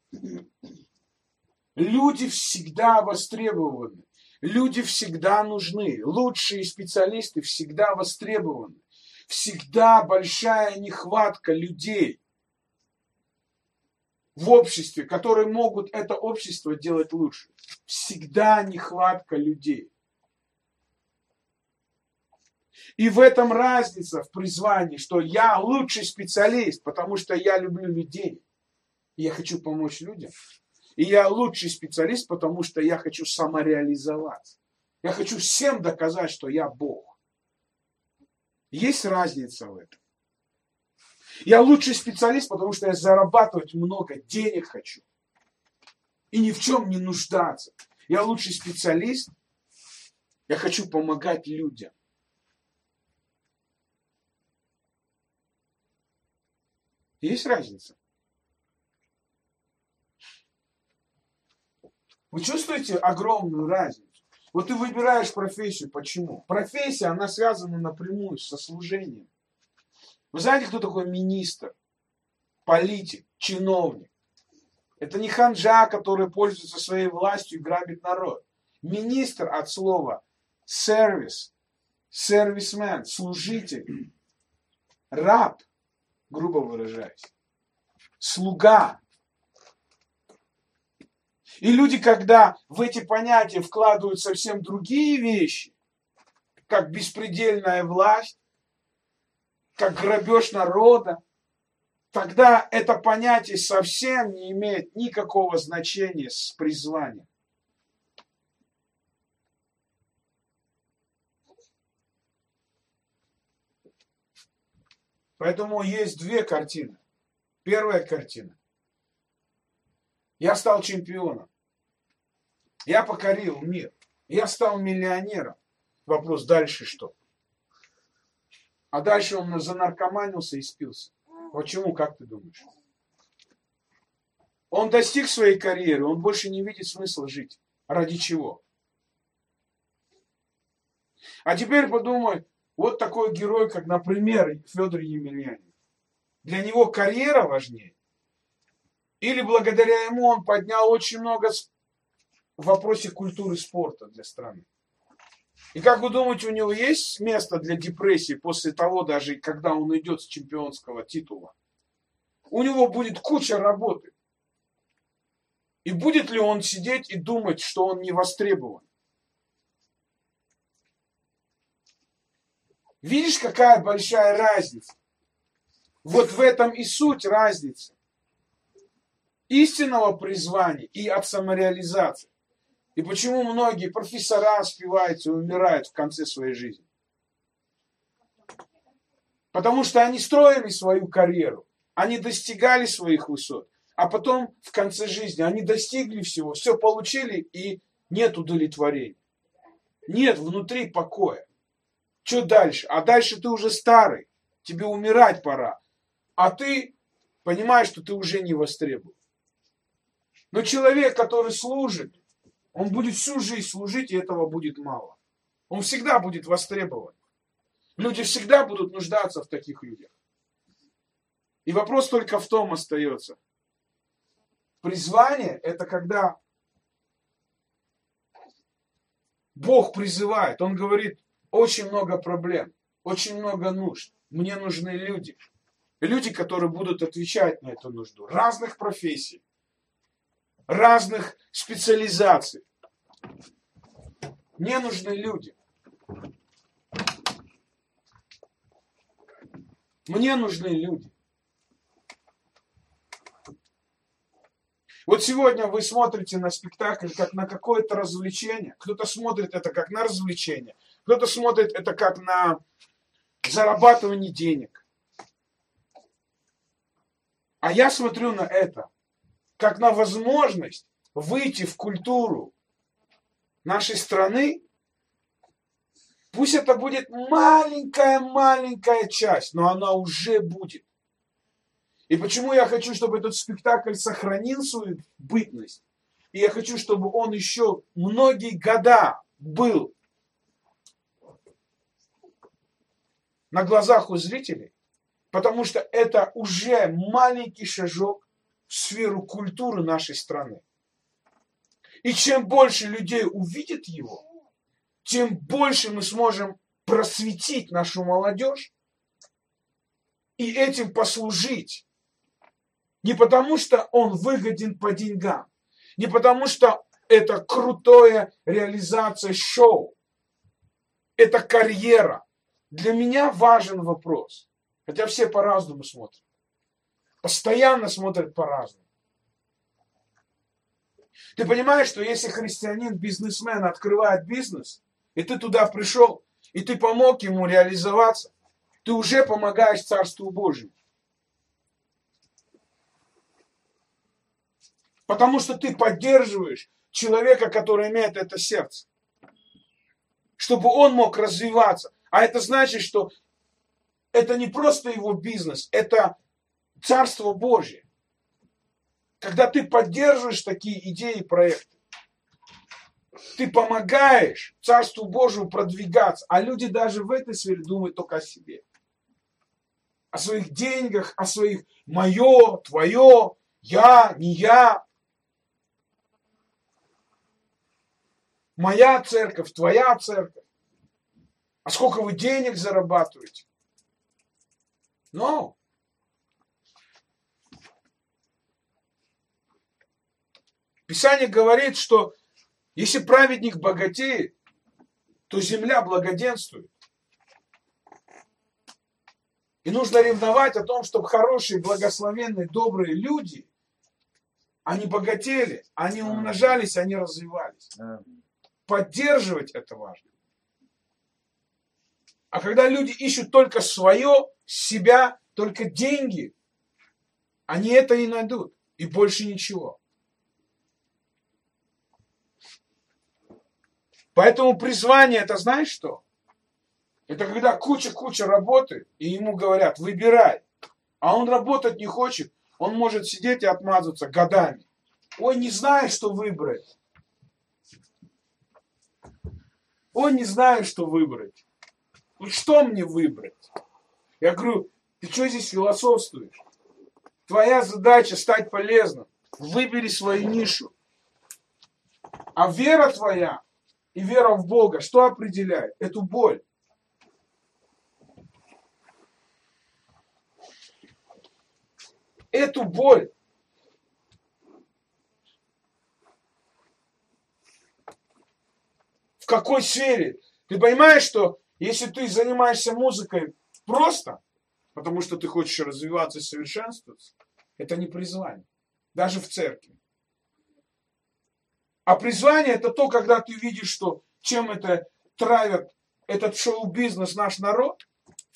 Люди всегда востребованы. Люди всегда нужны. Лучшие специалисты всегда востребованы. Всегда большая нехватка людей в обществе, которые могут это общество делать лучше. Всегда нехватка людей. И в этом разница в призвании, что я лучший специалист, потому что я люблю людей. И я хочу помочь людям. И я лучший специалист, потому что я хочу самореализоваться. Я хочу всем доказать, что я Бог. Есть разница в этом. Я лучший специалист, потому что я зарабатывать много денег хочу. И ни в чем не нуждаться. Я лучший специалист. Я хочу помогать людям. Есть разница? Вы чувствуете огромную разницу? Вот ты выбираешь профессию. Почему? Профессия, она связана напрямую со служением. Вы знаете, кто такой министр, политик, чиновник? Это не ханжа, который пользуется своей властью и грабит народ. Министр от слова сервис, сервисмен, служитель, раб, грубо выражаясь, слуга. И люди, когда в эти понятия вкладывают совсем другие вещи, как беспредельная власть, как грабеж народа, тогда это понятие совсем не имеет никакого значения с призванием. Поэтому есть две картины. Первая картина. Я стал чемпионом. Я покорил мир. Я стал миллионером. Вопрос, дальше что? А дальше он занаркоманился и спился. Почему, как ты думаешь? Он достиг своей карьеры, он больше не видит смысла жить. Ради чего? А теперь подумай, вот такой герой, как, например, Федор Емельяненко. Для него карьера важнее? Или благодаря ему он поднял очень много в вопросе культуры спорта для страны? И как вы думаете, у него есть место для депрессии после того, даже когда он идет с чемпионского титула? У него будет куча работы. И будет ли он сидеть и думать, что он не востребован? Видишь, какая большая разница? Вот в этом и суть разницы. Истинного призвания и от самореализации. И почему многие профессора спиваются и умирают в конце своей жизни? Потому что они строили свою карьеру, они достигали своих высот, а потом в конце жизни они достигли всего, все получили и нет удовлетворения. Нет внутри покоя. Что дальше? А дальше ты уже старый, тебе умирать пора, а ты понимаешь, что ты уже не востребован. Но человек, который служит, он будет всю жизнь служить, и этого будет мало. Он всегда будет востребован. Люди всегда будут нуждаться в таких людях. И вопрос только в том остается. Призвание – это когда Бог призывает. Он говорит, очень много проблем, очень много нужд. Мне нужны люди. Люди, которые будут отвечать на эту нужду. Разных профессий. Разных специализаций. Мне нужны люди. Мне нужны люди. Вот сегодня вы смотрите на спектакль как на какое-то развлечение. Кто-то смотрит это как на развлечение. Кто-то смотрит это как на зарабатывание денег. А я смотрю на это как на возможность выйти в культуру нашей страны. Пусть это будет маленькая-маленькая часть, но она уже будет. И почему я хочу, чтобы этот спектакль сохранил свою бытность? И я хочу, чтобы он еще многие года был на глазах у зрителей, потому что это уже маленький шажок в сферу культуры нашей страны. И чем больше людей увидит его, тем больше мы сможем просветить нашу молодежь и этим послужить. Не потому, что он выгоден по деньгам, не потому, что это крутая реализация шоу, это карьера. Для меня важен вопрос, хотя все по-разному смотрят, постоянно смотрят по-разному. Ты понимаешь, что если христианин, бизнесмен открывает бизнес, и ты туда пришел, и ты помог ему реализоваться, ты уже помогаешь Царству Божьему. Потому что ты поддерживаешь человека, который имеет это сердце. Чтобы он мог развиваться. А это значит, что это не просто его бизнес, это Царство Божье. Когда ты поддерживаешь такие идеи и проекты, ты помогаешь Царству Божьему продвигаться. А люди даже в этой сфере думают только о себе. О своих деньгах, о своих мое, твое, я, не я. Моя церковь, твоя церковь. А сколько вы денег зарабатываете? Но Писание говорит, что если праведник богатеет, то земля благоденствует. И нужно ревновать о том, чтобы хорошие, благословенные, добрые люди, они богатели, они умножались, они развивались. Поддерживать это важно. А когда люди ищут только свое, себя, только деньги, они это и найдут. И больше ничего. Поэтому призвание, это знаешь что? Это когда куча-куча работы, и ему говорят, выбирай. А он работать не хочет, он может сидеть и отмазываться годами. Ой, не знаю, что выбрать. Ой, не знаю, что выбрать. Ну что мне выбрать? Я говорю, ты что здесь философствуешь? Твоя задача стать полезным. Выбери свою нишу. А вера твоя и вера в Бога, что определяет? Эту боль. Эту боль. В какой сфере? Ты понимаешь, что если ты занимаешься музыкой просто, потому что ты хочешь развиваться и совершенствоваться, это не призвание. Даже в церкви. А призвание это то, когда ты видишь, что чем это травят этот шоу-бизнес наш народ,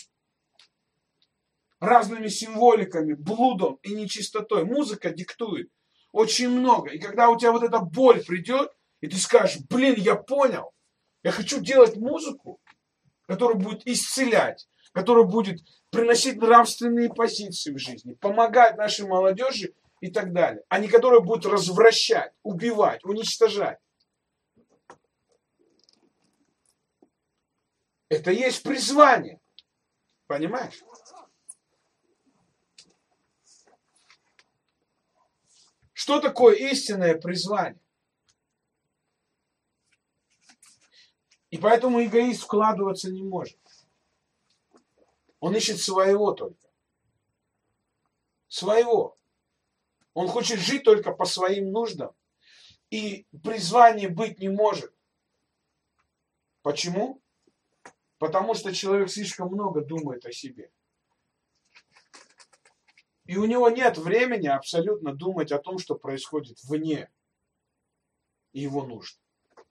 разными символиками, блудом и нечистотой. Музыка диктует очень много. И когда у тебя вот эта боль придет, и ты скажешь, блин, я понял, я хочу делать музыку, которая будет исцелять, которая будет приносить нравственные позиции в жизни, помогать нашей молодежи и так далее, а не которая будет развращать, убивать, уничтожать. Это и есть призвание. Понимаешь? Что такое истинное призвание? И поэтому эгоист вкладываться не может. Он ищет своего только. Своего. Он хочет жить только по своим нуждам. И призвание быть не может. Почему? Потому что человек слишком много думает о себе. И у него нет времени абсолютно думать о том, что происходит вне его нужд.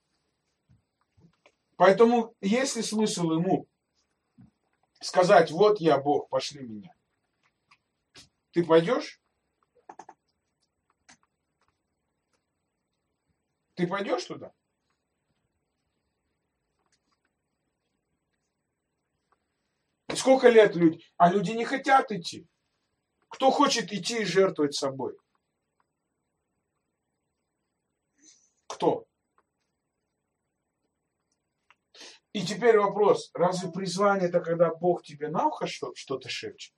Поэтому есть ли смысл ему сказать: вот я Бог, пошли меня? Ты пойдешь? Ты пойдешь туда? И сколько лет люди? А люди не хотят идти. Кто хочет идти и жертвовать собой? Кто? И теперь вопрос, разве призвание это когда Бог тебе на ухо что-то шепчет?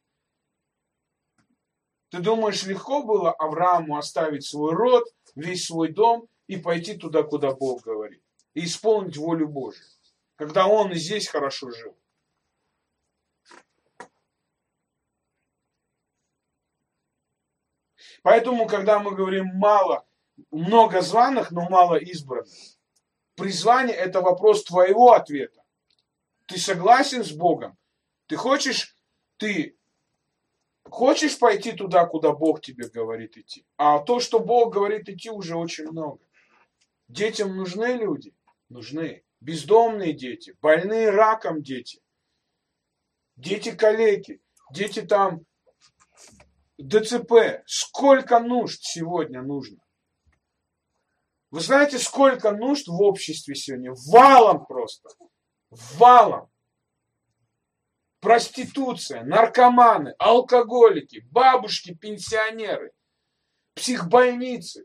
Ты думаешь, легко было Аврааму оставить свой род, весь свой дом и пойти туда, куда Бог говорит, и исполнить волю Божию, когда он и здесь хорошо жил? Поэтому, когда мы говорим мало, много званых, но мало избранных, призвание это вопрос твоего ответа. Ты согласен с Богом? Ты хочешь, ты хочешь пойти туда, куда Бог тебе говорит идти? А то, что Бог говорит идти, уже очень много. Детям нужны люди? Нужны. Бездомные дети, больные раком дети, дети-калеки, дети там ДЦП. Сколько нужд сегодня нужно? Вы знаете, сколько нужд в обществе сегодня? Валом просто. Валом. Проституция, наркоманы, алкоголики, бабушки, пенсионеры, психбольницы.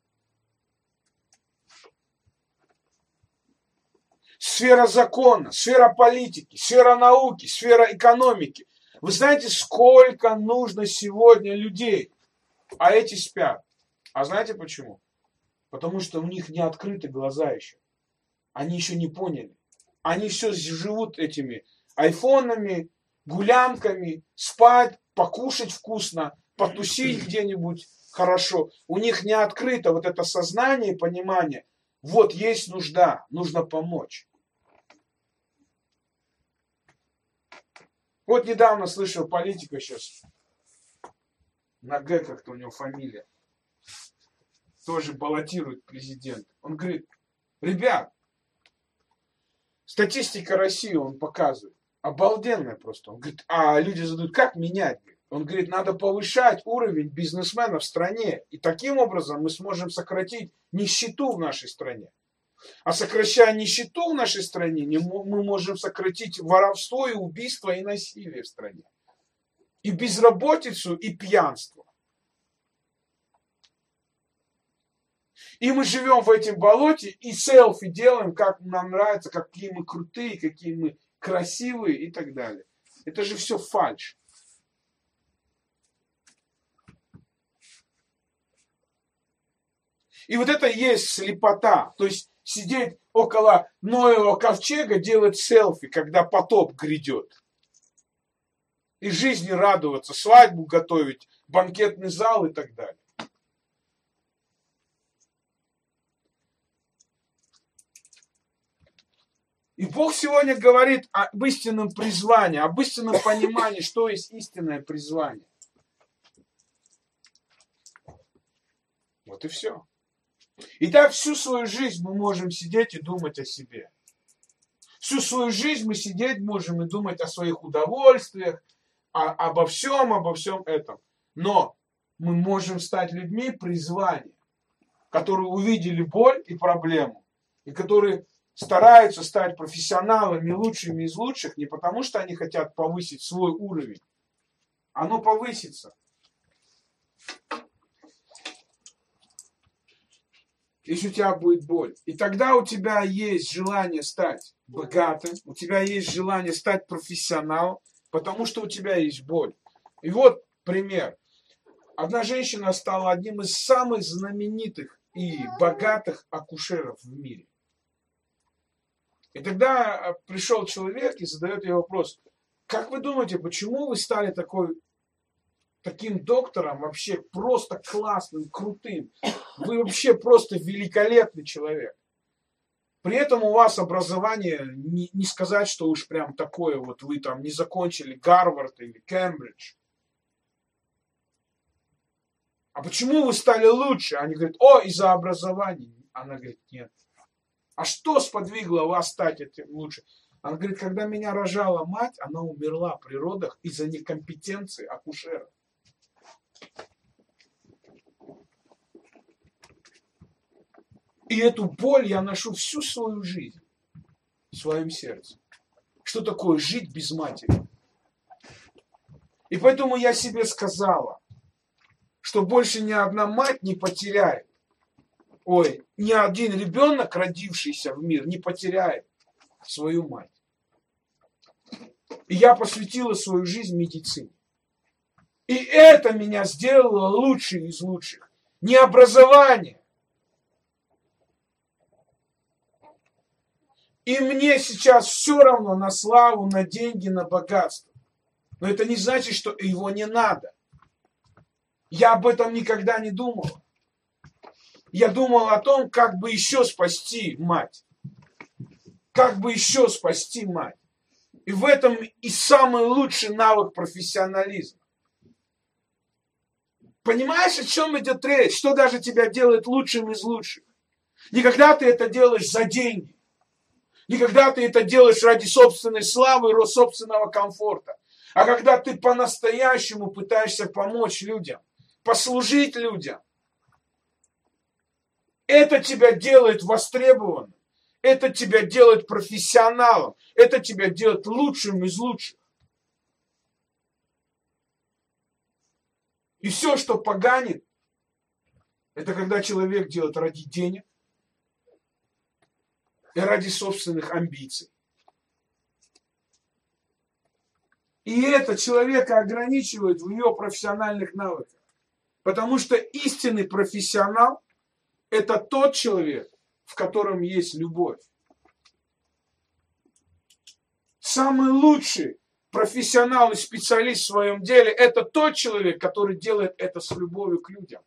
Сфера закона, сфера политики, сфера науки, сфера экономики. Вы знаете, сколько нужно сегодня людей, а эти спят. А знаете почему? Потому что у них не открыты глаза еще. Они еще не поняли. Они все живут этими айфонами, гулянками, спать, покушать вкусно, потусить где-нибудь хорошо. У них не открыто вот это сознание и понимание. Вот есть нужда, нужно помочь. Вот недавно слышал политика сейчас, на Г как-то у него фамилия, тоже баллотирует президент. Он говорит: ребят, статистика России он показывает, обалденная просто. Он говорит, а люди задают, как менять? Он говорит, надо повышать уровень бизнесмена в стране, и таким образом мы сможем сократить нищету в нашей стране. А сокращая нищету в нашей стране, мы можем сократить воровство и убийство и насилие в стране. И безработицу, и пьянство. И мы живем в этом болоте и селфи делаем, как нам нравится, какие мы крутые, какие мы красивые и так далее. Это же все фальшь. И вот это и есть слепота. То есть сидеть около Ноевого ковчега, делать селфи, когда потоп грядет. И жизни радоваться, свадьбу готовить, банкетный зал и так далее. И Бог сегодня говорит об истинном призвании, об истинном понимании, что есть истинное призвание. Вот и все. И так всю свою жизнь мы можем сидеть и думать о себе. Всю свою жизнь мы сидеть можем и думать о своих удовольствиях, о, обо всем, обо всем этом. Но мы можем стать людьми призвания, которые увидели боль и проблему, и которые стараются стать профессионалами, лучшими из лучших, не потому что они хотят повысить свой уровень. Оно повысится. Если у тебя будет боль. И тогда у тебя есть желание стать богатым, у тебя есть желание стать профессионалом, потому что у тебя есть боль. И вот пример. Одна женщина стала одним из самых знаменитых и богатых акушеров в мире. И тогда пришел человек и задает ей вопрос: как вы думаете, почему вы стали такой, таким доктором, вообще просто классным, крутым? Вы вообще просто великолепный человек. При этом у вас образование, не, не сказать, что уж прям такое, вот вы там не закончили Гарвард или Кембридж. а почему вы стали лучше? Они говорят, о, из-за образования. Она говорит, нет. А что сподвигло вас стать этим лучше? Она говорит, когда меня рожала мать, она умерла при родах из-за некомпетенции акушера. И эту боль я ношу всю свою жизнь в своем сердце. Что такое жить без матери? И поэтому я себе сказала, что больше ни одна мать не потеряет. Ой, ни один ребенок, родившийся в мир, не потеряет свою мать. И я посвятила свою жизнь медицине. И это меня сделало лучшим из лучших. Не образование. И мне сейчас все равно на славу, на деньги, на богатство. Но это не значит, что его не надо. Я об этом никогда не думал. Я думал о том, как бы еще спасти мать. Как бы еще спасти мать. И в этом и самый лучший навык профессионализма. Понимаешь, о чем идет речь? Что даже тебя делает лучшим из лучших? Не когда ты это делаешь за деньги. Не когда ты это делаешь ради собственной славы и собственного комфорта. А когда ты по-настоящему пытаешься помочь людям. Послужить людям. Это тебя делает востребованным. Это тебя делает профессионалом. Это тебя делает лучшим из лучших. И все, что поганит, это когда человек делает ради денег и ради собственных амбиций. И это человека ограничивает в его профессиональных навыках. Потому что истинный профессионал – это тот человек, в котором есть любовь. Самый лучший профессионал и специалист в своем деле – это тот человек, который делает это с любовью к людям.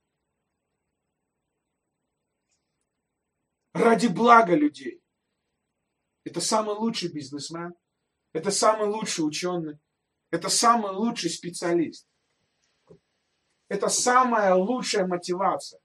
Ради блага людей. Это самый лучший бизнесмен. Это самый лучший ученый. Это самый лучший специалист. Это самая лучшая мотивация.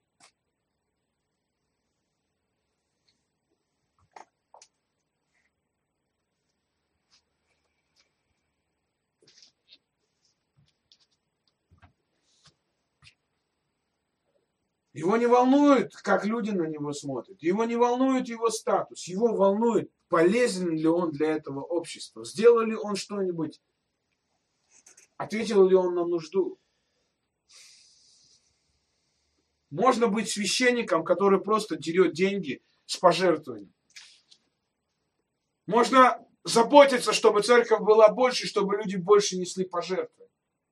Его не волнует, как люди на него смотрят. Его не волнует его статус. Его волнует, полезен ли он для этого общества. Сделал ли он что-нибудь. Ответил ли он на нужду. Можно быть священником, который просто дерет деньги с пожертвованием. Можно заботиться, чтобы церковь была больше, чтобы люди больше несли пожертвования.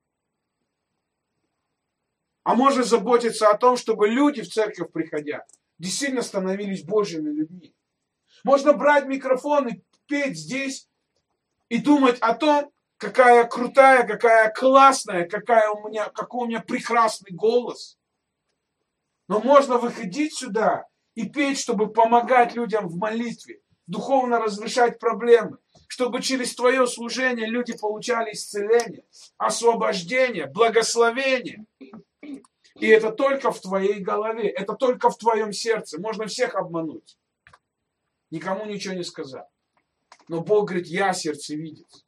А можно заботиться о том, чтобы люди в церковь, приходя, действительно становились Божьими людьми. Можно брать микрофон и петь здесь и думать о том, какая крутая, какая классная, какая у меня, какой у меня прекрасный голос. Но можно выходить сюда и петь, чтобы помогать людям в молитве, духовно разрешать проблемы, чтобы через твое служение люди получали исцеление, освобождение, благословение. И это только в твоей голове, это только в твоем сердце. Можно всех обмануть, никому ничего не сказать. Но Бог говорит, я сердцевидец.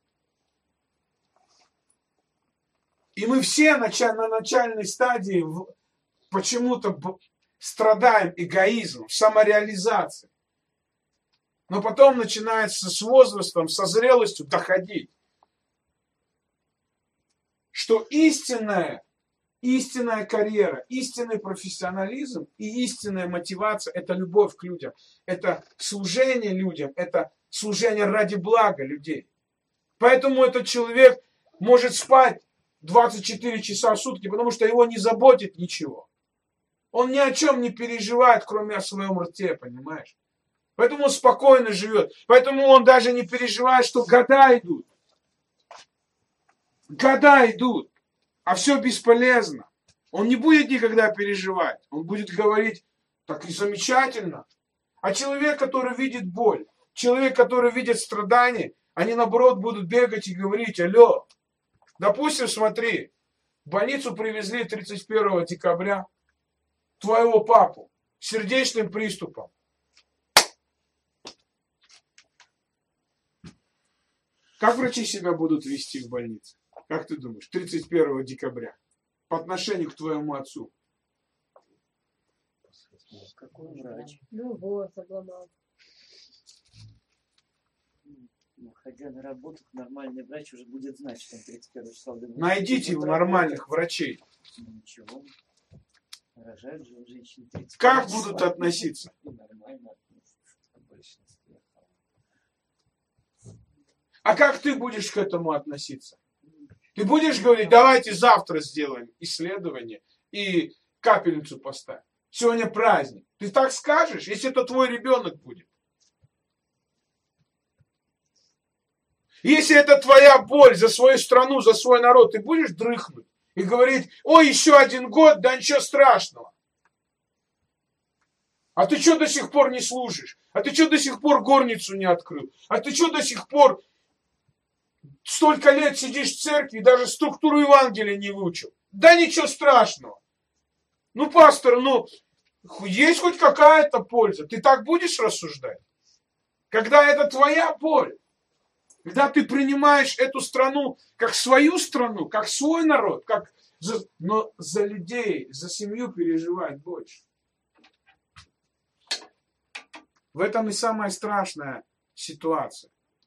И мы все на начальной стадии почему-то страдаем эгоизмом, самореализацией. Но потом начинается с возрастом, со зрелостью доходить, что истинная, истинная карьера, истинный профессионализм и истинная мотивация – это любовь к людям, это служение людям, это служение ради блага людей. Поэтому этот человек может спать двадцать четыре часа в сутки, потому что его не заботит ничего. Он ни о чем не переживает, кроме о своем рте, понимаешь? Поэтому он спокойно живет. Поэтому он даже не переживает, что года идут. Года идут, а все бесполезно. Он не будет никогда переживать. Он будет говорить, так и замечательно. А человек, который видит боль, человек, который видит страдания, они наоборот будут бегать и говорить, алло, допустим, смотри, В больницу привезли тридцать первого декабря твоего папу с сердечным приступом. Как врачи себя будут вести в больнице? Как ты думаешь, тридцать первого декабря по отношению к твоему отцу? Какой врач? Ну вот, обломал. Ходя на работу, нормальный врач уже будет знать, что он тридцать первого числа. Найдите нормальных врачей. Ничего. Рожают же женщины тридцать Как будут относиться? Нормально относятся. А как ты будешь к этому относиться? Ты будешь говорить, давайте завтра сделаем исследование и капельницу поставим. Сегодня праздник. Ты так скажешь, если это твой ребенок будет? Если это твоя боль за свою страну, за свой народ, ты будешь дрыхнуть и говорить, ой, еще один год, да ничего страшного. А ты что до сих пор не служишь? А ты что до сих пор горницу не открыл? А ты что до сих пор столько лет сидишь в церкви и даже структуру Евангелия не выучил? Да ничего страшного. Ну, пастор, ну, есть хоть какая-то польза? Ты так будешь рассуждать? Когда это твоя боль? Когда ты принимаешь эту страну как свою страну, как свой народ, как за, но за людей, за семью переживать больше. В этом и самая страшная ситуация.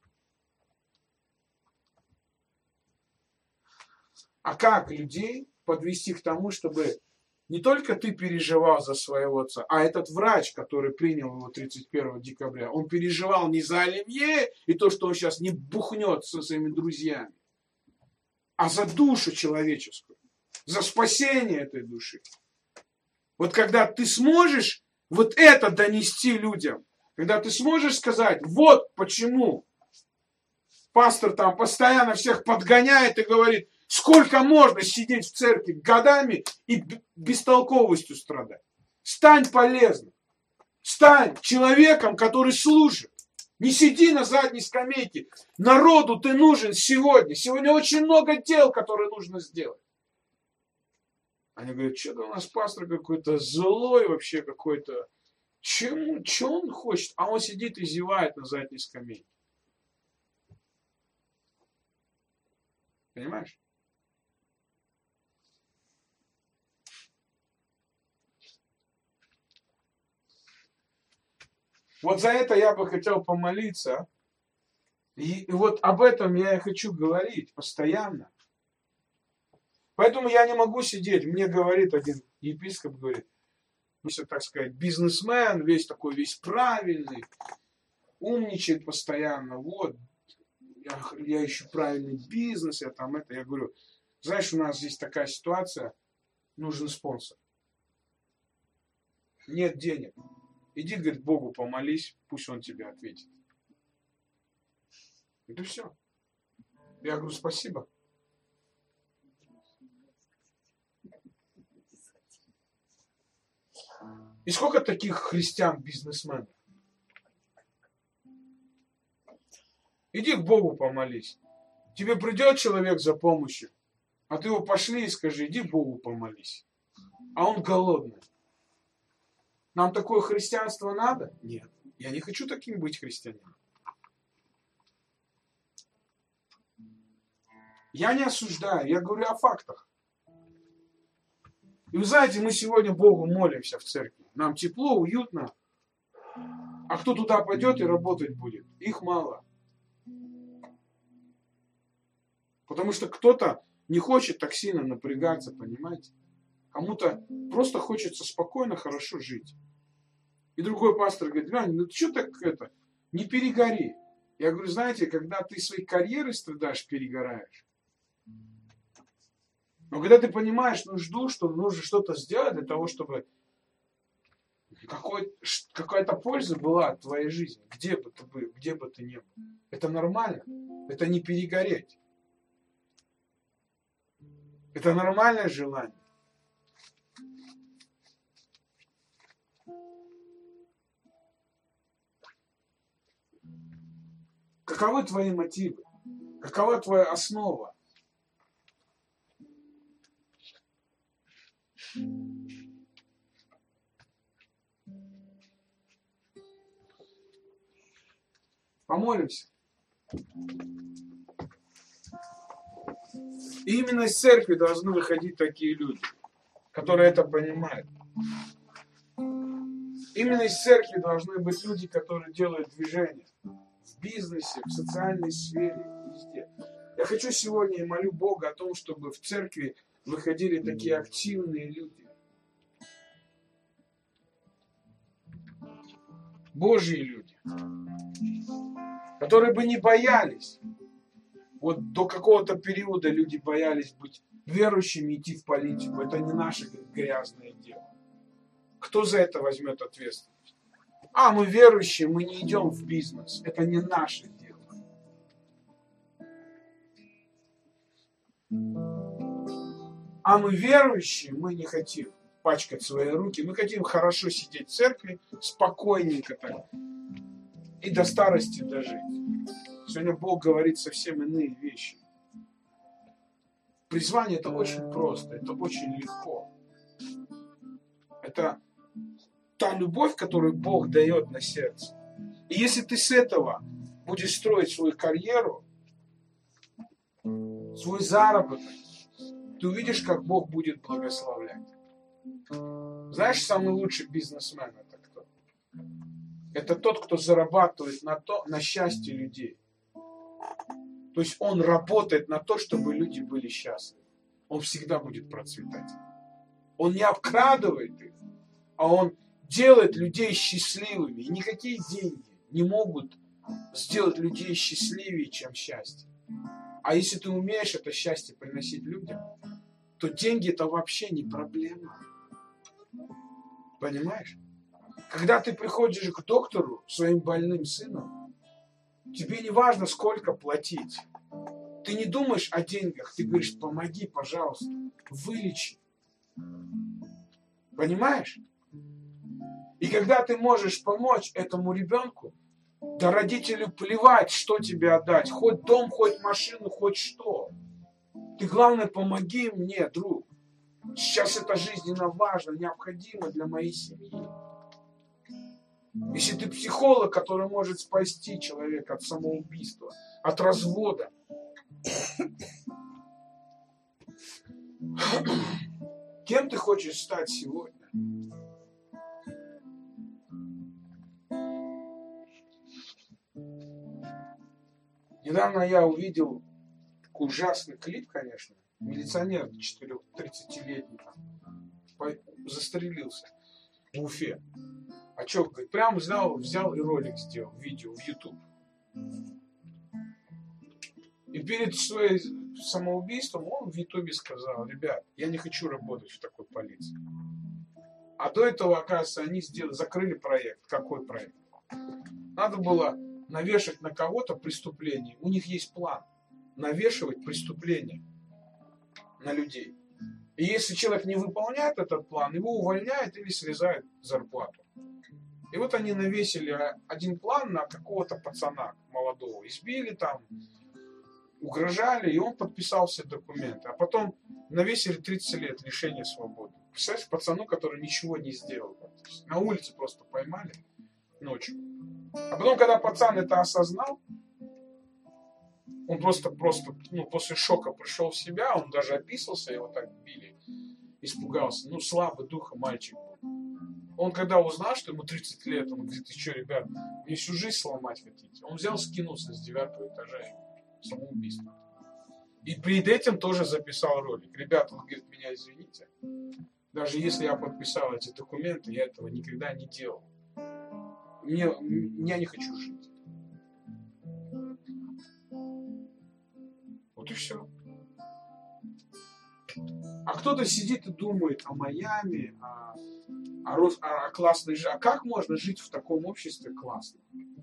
А как людей подвести к тому, чтобы не только ты переживал за своего отца, а этот врач, который принял его тридцать первого декабря, он переживал не за Оливье и то, что он сейчас не бухнет со своими друзьями, а за душу человеческую, за спасение этой души. Вот когда ты сможешь вот это донести людям, когда ты сможешь сказать, вот почему пастор там постоянно всех подгоняет и говорит, сколько можно сидеть в церкви годами и бестолковостью страдать. Стань полезным. Стань человеком, который служит. Не сиди на задней скамейке. Народу ты нужен сегодня. Сегодня очень много дел, которые нужно сделать. Они говорят, что-то у нас пастор какой-то злой вообще какой-то. Чему, что он хочет? А он сидит и зевает на задней скамейке. Понимаешь? Вот за это я бы хотел помолиться. И, и вот об этом я и хочу говорить постоянно. Поэтому я не могу сидеть. Мне говорит один епископ, говорит, если так сказать, бизнесмен, весь такой, весь правильный, умничает постоянно. Вот, я, я ищу правильный бизнес, я там это. Я говорю, знаешь, у нас здесь такая ситуация, нужен спонсор. Нет денег. Иди, говорит, Богу помолись, пусть Он тебе ответит. Это все. Я говорю, спасибо. И сколько таких христиан-бизнесменов? Иди к Богу помолись. Тебе придет человек за помощью, а ты его пошли и скажи, иди к Богу помолись. А он голодный. Нам такое христианство надо? Нет. Я не хочу таким быть христианином. Я не осуждаю, я говорю о фактах. И вы знаете, мы сегодня Богу молимся в церкви. Нам тепло, уютно. А кто туда пойдет и работать будет? Их мало. Потому что кто-то не хочет так сильно напрягаться, понимаете? Кому-то просто хочется спокойно, хорошо жить. И другой пастор говорит, Ганя, ну ты что так это, не перегори. Я говорю, знаете, когда ты своей карьерой страдаешь, перегораешь. Но когда ты понимаешь нужду, что нужно что-то сделать для того, чтобы какой, какая-то польза была от твоей жизни, где бы ты был, где бы ты ни был. Это нормально. Это не перегореть. Это нормальное желание. Каковы твои мотивы? Какова твоя основа? Помолимся. И именно из церкви должны выходить такие люди, которые это понимают. Именно из церкви должны быть люди, которые делают движение в бизнесе, в социальной сфере, везде. Я хочу сегодня и молю Бога о том, чтобы в церкви выходили такие активные люди. Божьи люди, которые бы не боялись. Вот до какого-то периода люди боялись быть верующими, идти в политику. Это не наше грязное дело. Кто за это возьмет ответственность? А, мы верующие, мы не идем в бизнес. Это не наше дело. А мы верующие, мы не хотим пачкать свои руки. Мы хотим хорошо сидеть в церкви, спокойненько так. И до старости дожить. Сегодня Бог говорит совсем иные вещи. Призвание это очень просто, это очень легко. Это та любовь, которую Бог дает на сердце. И если ты с этого будешь строить свою карьеру, свой заработок, ты увидишь, как Бог будет благословлять. Знаешь, самый лучший бизнесмен это кто? Это тот, кто зарабатывает на, то, на счастье людей. То есть он работает на то, чтобы люди были счастливы. Он всегда будет процветать. Он не обкрадывает их, а он делает людей счастливыми. И никакие деньги не могут сделать людей счастливее, чем счастье. А если ты умеешь это счастье приносить людям, то деньги это вообще не проблема. Понимаешь? Когда ты приходишь к доктору своим больным сыном, тебе не важно, сколько платить. Ты не думаешь о деньгах, ты говоришь, помоги, пожалуйста, вылечи. Понимаешь? И когда ты можешь помочь этому ребенку, да родителю плевать, что тебе отдать. Хоть дом, хоть машину, хоть что. Ты, главное, помоги мне, друг. Сейчас это жизненно важно, необходимо для моей семьи. Если ты психолог, который может спасти человека от самоубийства, от развода, кем ты хочешь стать сегодня? Недавно я увидел такой ужасный клип, конечно. Милиционер тридцатилетний застрелился в Уфе. А что, говорит, прям взял, взял и ролик сделал, видео в YouTube. И перед своим самоубийством он в Ютубе сказал: ребят, я не хочу работать в такой полиции. А до этого, оказывается, они сделали, закрыли проект. Какой проект? Надо было навешать на кого-то преступление. У них есть план. Навешивать преступления на людей. И если человек не выполняет этот план, его увольняют или срезают зарплату. И вот они навесили один план на какого-то пацана молодого. Избили там, угрожали, и он подписал все документы. А потом навесили тридцать лет лишения свободы. Представляешь, пацану, который ничего не сделал. На улице просто поймали ночью. А потом, когда пацан это осознал, он просто, просто ну, после шока пришел в себя, он даже описался, его так били, испугался. Ну, слабый духом мальчик был. Он когда узнал, что ему тридцать лет, он говорит: ты что, ребят, мне всю жизнь сломать хотите? Он взял, скинулся с девятого этажа, самоубийство. И перед этим тоже записал ролик. Ребята, он говорит, меня извините, даже если я подписал эти документы, я этого никогда не делал. Мне, я не хочу жить. Вот и все. А кто-то сидит и думает о Майами, о, о, о, о классной жизни. А как можно жить в таком обществе классно?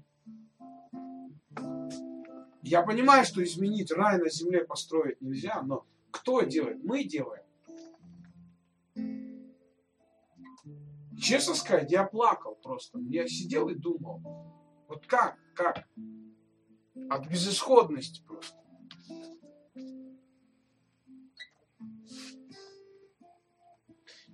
Я понимаю, что изменить рай на земле построить нельзя, но кто делает? Мы делаем. Честно сказать, я плакал просто. Я сидел и думал, вот как, как? От безысходности просто.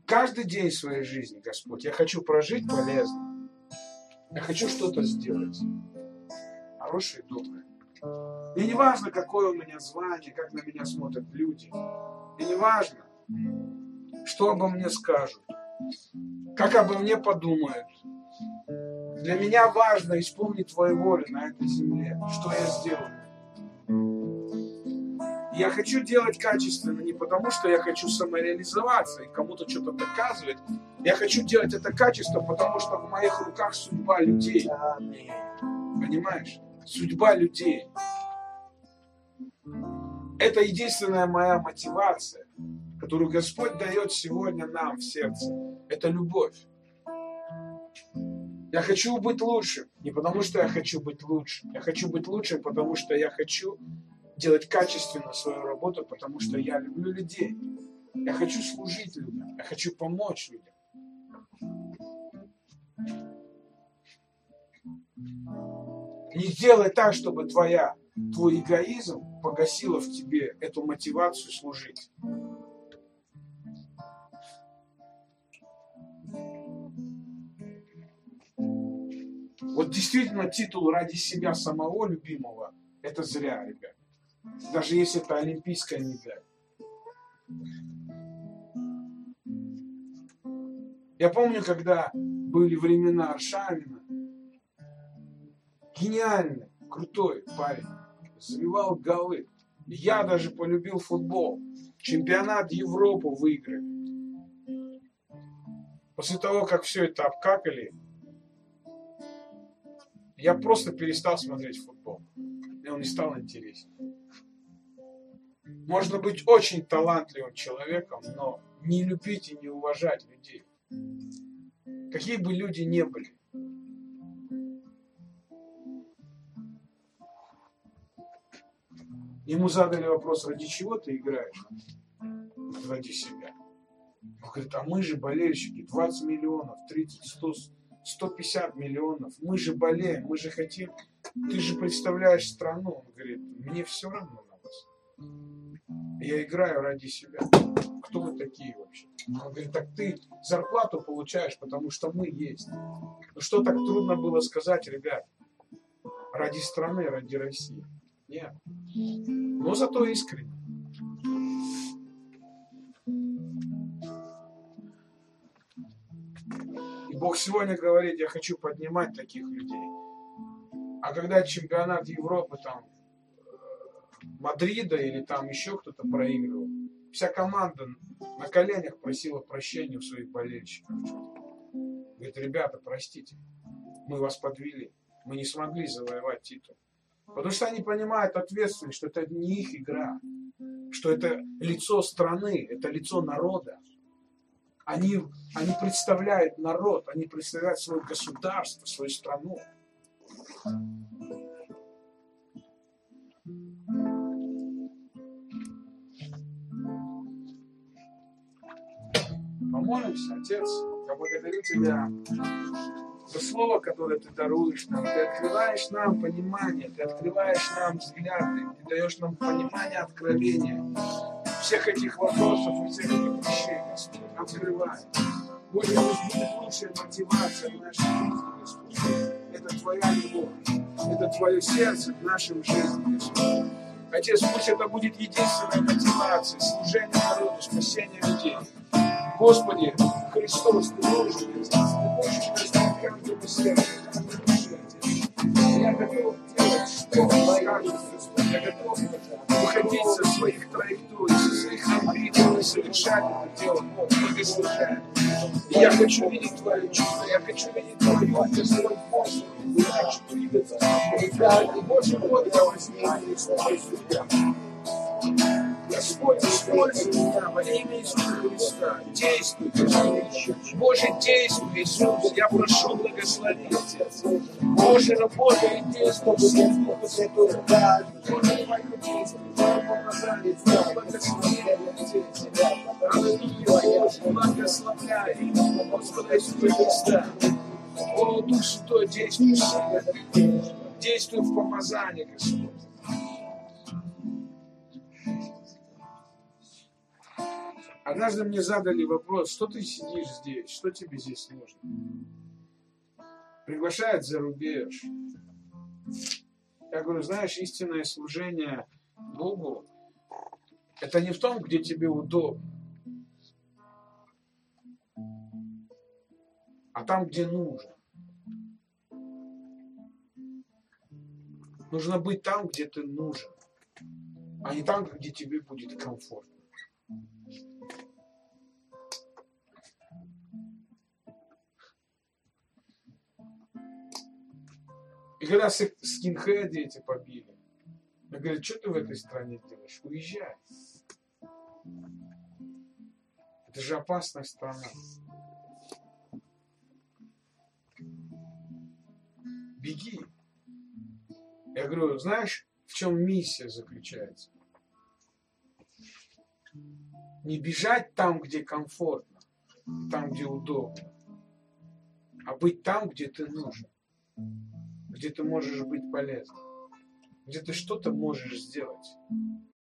каждый день своей жизни, Господь, я хочу прожить полезно. Я хочу что-то сделать. Хорошее и доброе. И не важно, какое у меня звание, как на меня смотрят люди. И не важно, что обо мне скажут, как обо мне подумают. Для меня важно исполнить Твою волю на этой земле, что я сделаю. Я хочу делать качественно не потому, что я хочу самореализоваться и кому-то что-то доказывать. Я хочу делать это качественно, потому что в моих руках судьба людей. Понимаешь? Судьба людей. Это единственная моя мотивация, которую Господь дает сегодня нам в сердце. Это любовь. Я хочу быть лучшим, не потому что я хочу быть лучшим. Я хочу быть лучшим, потому что я хочу делать качественно свою работу, потому что я люблю людей. Я хочу служить людям. Я хочу помочь людям. Не сделай так, чтобы твоя, твой эгоизм погасила в тебе эту мотивацию служить. Вот действительно титул ради себя самого любимого — это зря, ребят. Даже если это олимпийская медаль. Я помню, когда были времена Аршавина, гениальный, крутой парень, забивал голы. Я даже полюбил футбол. Чемпионат Европы выиграли. После того, как все это обкакали, я просто перестал смотреть футбол. Мне он не стал интересен. Можно быть очень талантливым человеком, но не любить и не уважать людей. Какие бы люди ни были. Ему задали вопрос, ради чего ты играешь? Ради себя. Он говорит, а мы же болельщики, двадцать миллионов, тридцать, сто, сто пятьдесят миллионов. Мы же болеем, мы же хотим. Ты же представляешь страну. Он говорит, мне все равно на вас. Я играю ради себя. Кто вы такие вообще? Он говорит, так ты зарплату получаешь, потому что мы есть. Ну что так трудно было сказать, ребят? Ради страны, ради России. Нет. Но зато искренне. И Бог сегодня говорит, я хочу поднимать таких людей. А когда чемпионат Европы там Мадрида или там еще кто-то проигрывал, вся команда на коленях просила прощения у своих болельщиков. Говорит, ребята, простите, мы вас подвели, мы не смогли завоевать титул. Потому что они понимают ответственность, что это не их игра, что это лицо страны, это лицо народа. Они, они представляют народ, они представляют свое государство, свою страну. Помолимся, Отец, я благодарю Тебя за слово, которое Ты даруешь нам. Ты открываешь нам понимание, Ты открываешь нам взгляды, Ты даешь нам понимание, откровение всех этих вопросов и всех этих вещей, Господь. Открывай. Боже, пусть будет лучшая мотивация в нашей жизни, Господь. Это Твоя любовь, это Твое сердце в нашем жизни, Господь. Отец, пусть это будет единственная мотивация, служение народу, спасение людей. Господи, Христос, Ты должен, Отец, Ты можешь раздать каждому сердцу, каждому душе, Отец. Я готов делать, что скажешь, Господь. Я готов выходить со своих траекторий, со своих амбиций, совершать это дело, благословляя. И я хочу видеть Твое чудо, я хочу видеть Твою Твой Божий, я хочу двигаться. И Божий вот я возьму свою судьбу. Господь, используй меня во имя Иисуса Христа. Действуй, Боже, действуй, Иисус. Я прошу, благослови, Отец. Боже, работай и действуй в всех Духа Святого. Боже, Твое действие, Твое помазание, Твое благословение, Отец. Аллилуйя, Боже, благословляй имя Господа Иисуса Христа. О, Дух Святой, действуй в себе. Действуй в помазании, Господь. Однажды мне задали вопрос, что ты сидишь здесь, что тебе здесь нужно? Приглашают за рубеж. Я говорю, знаешь, истинное служение Богу, это не в том, где тебе удобно, а там, где нужно. Нужно быть там, где ты нужен, а не там, где тебе будет комфортно. И когда скинхеды эти побили, я говорю, что ты в этой стране делаешь? Уезжай. Это же опасная страна. Беги. Я говорю, знаешь, в чем миссия заключается? Не бежать там, где комфортно, там, где удобно, а быть там, где ты нужен, где ты можешь быть полезным, где ты что-то можешь сделать.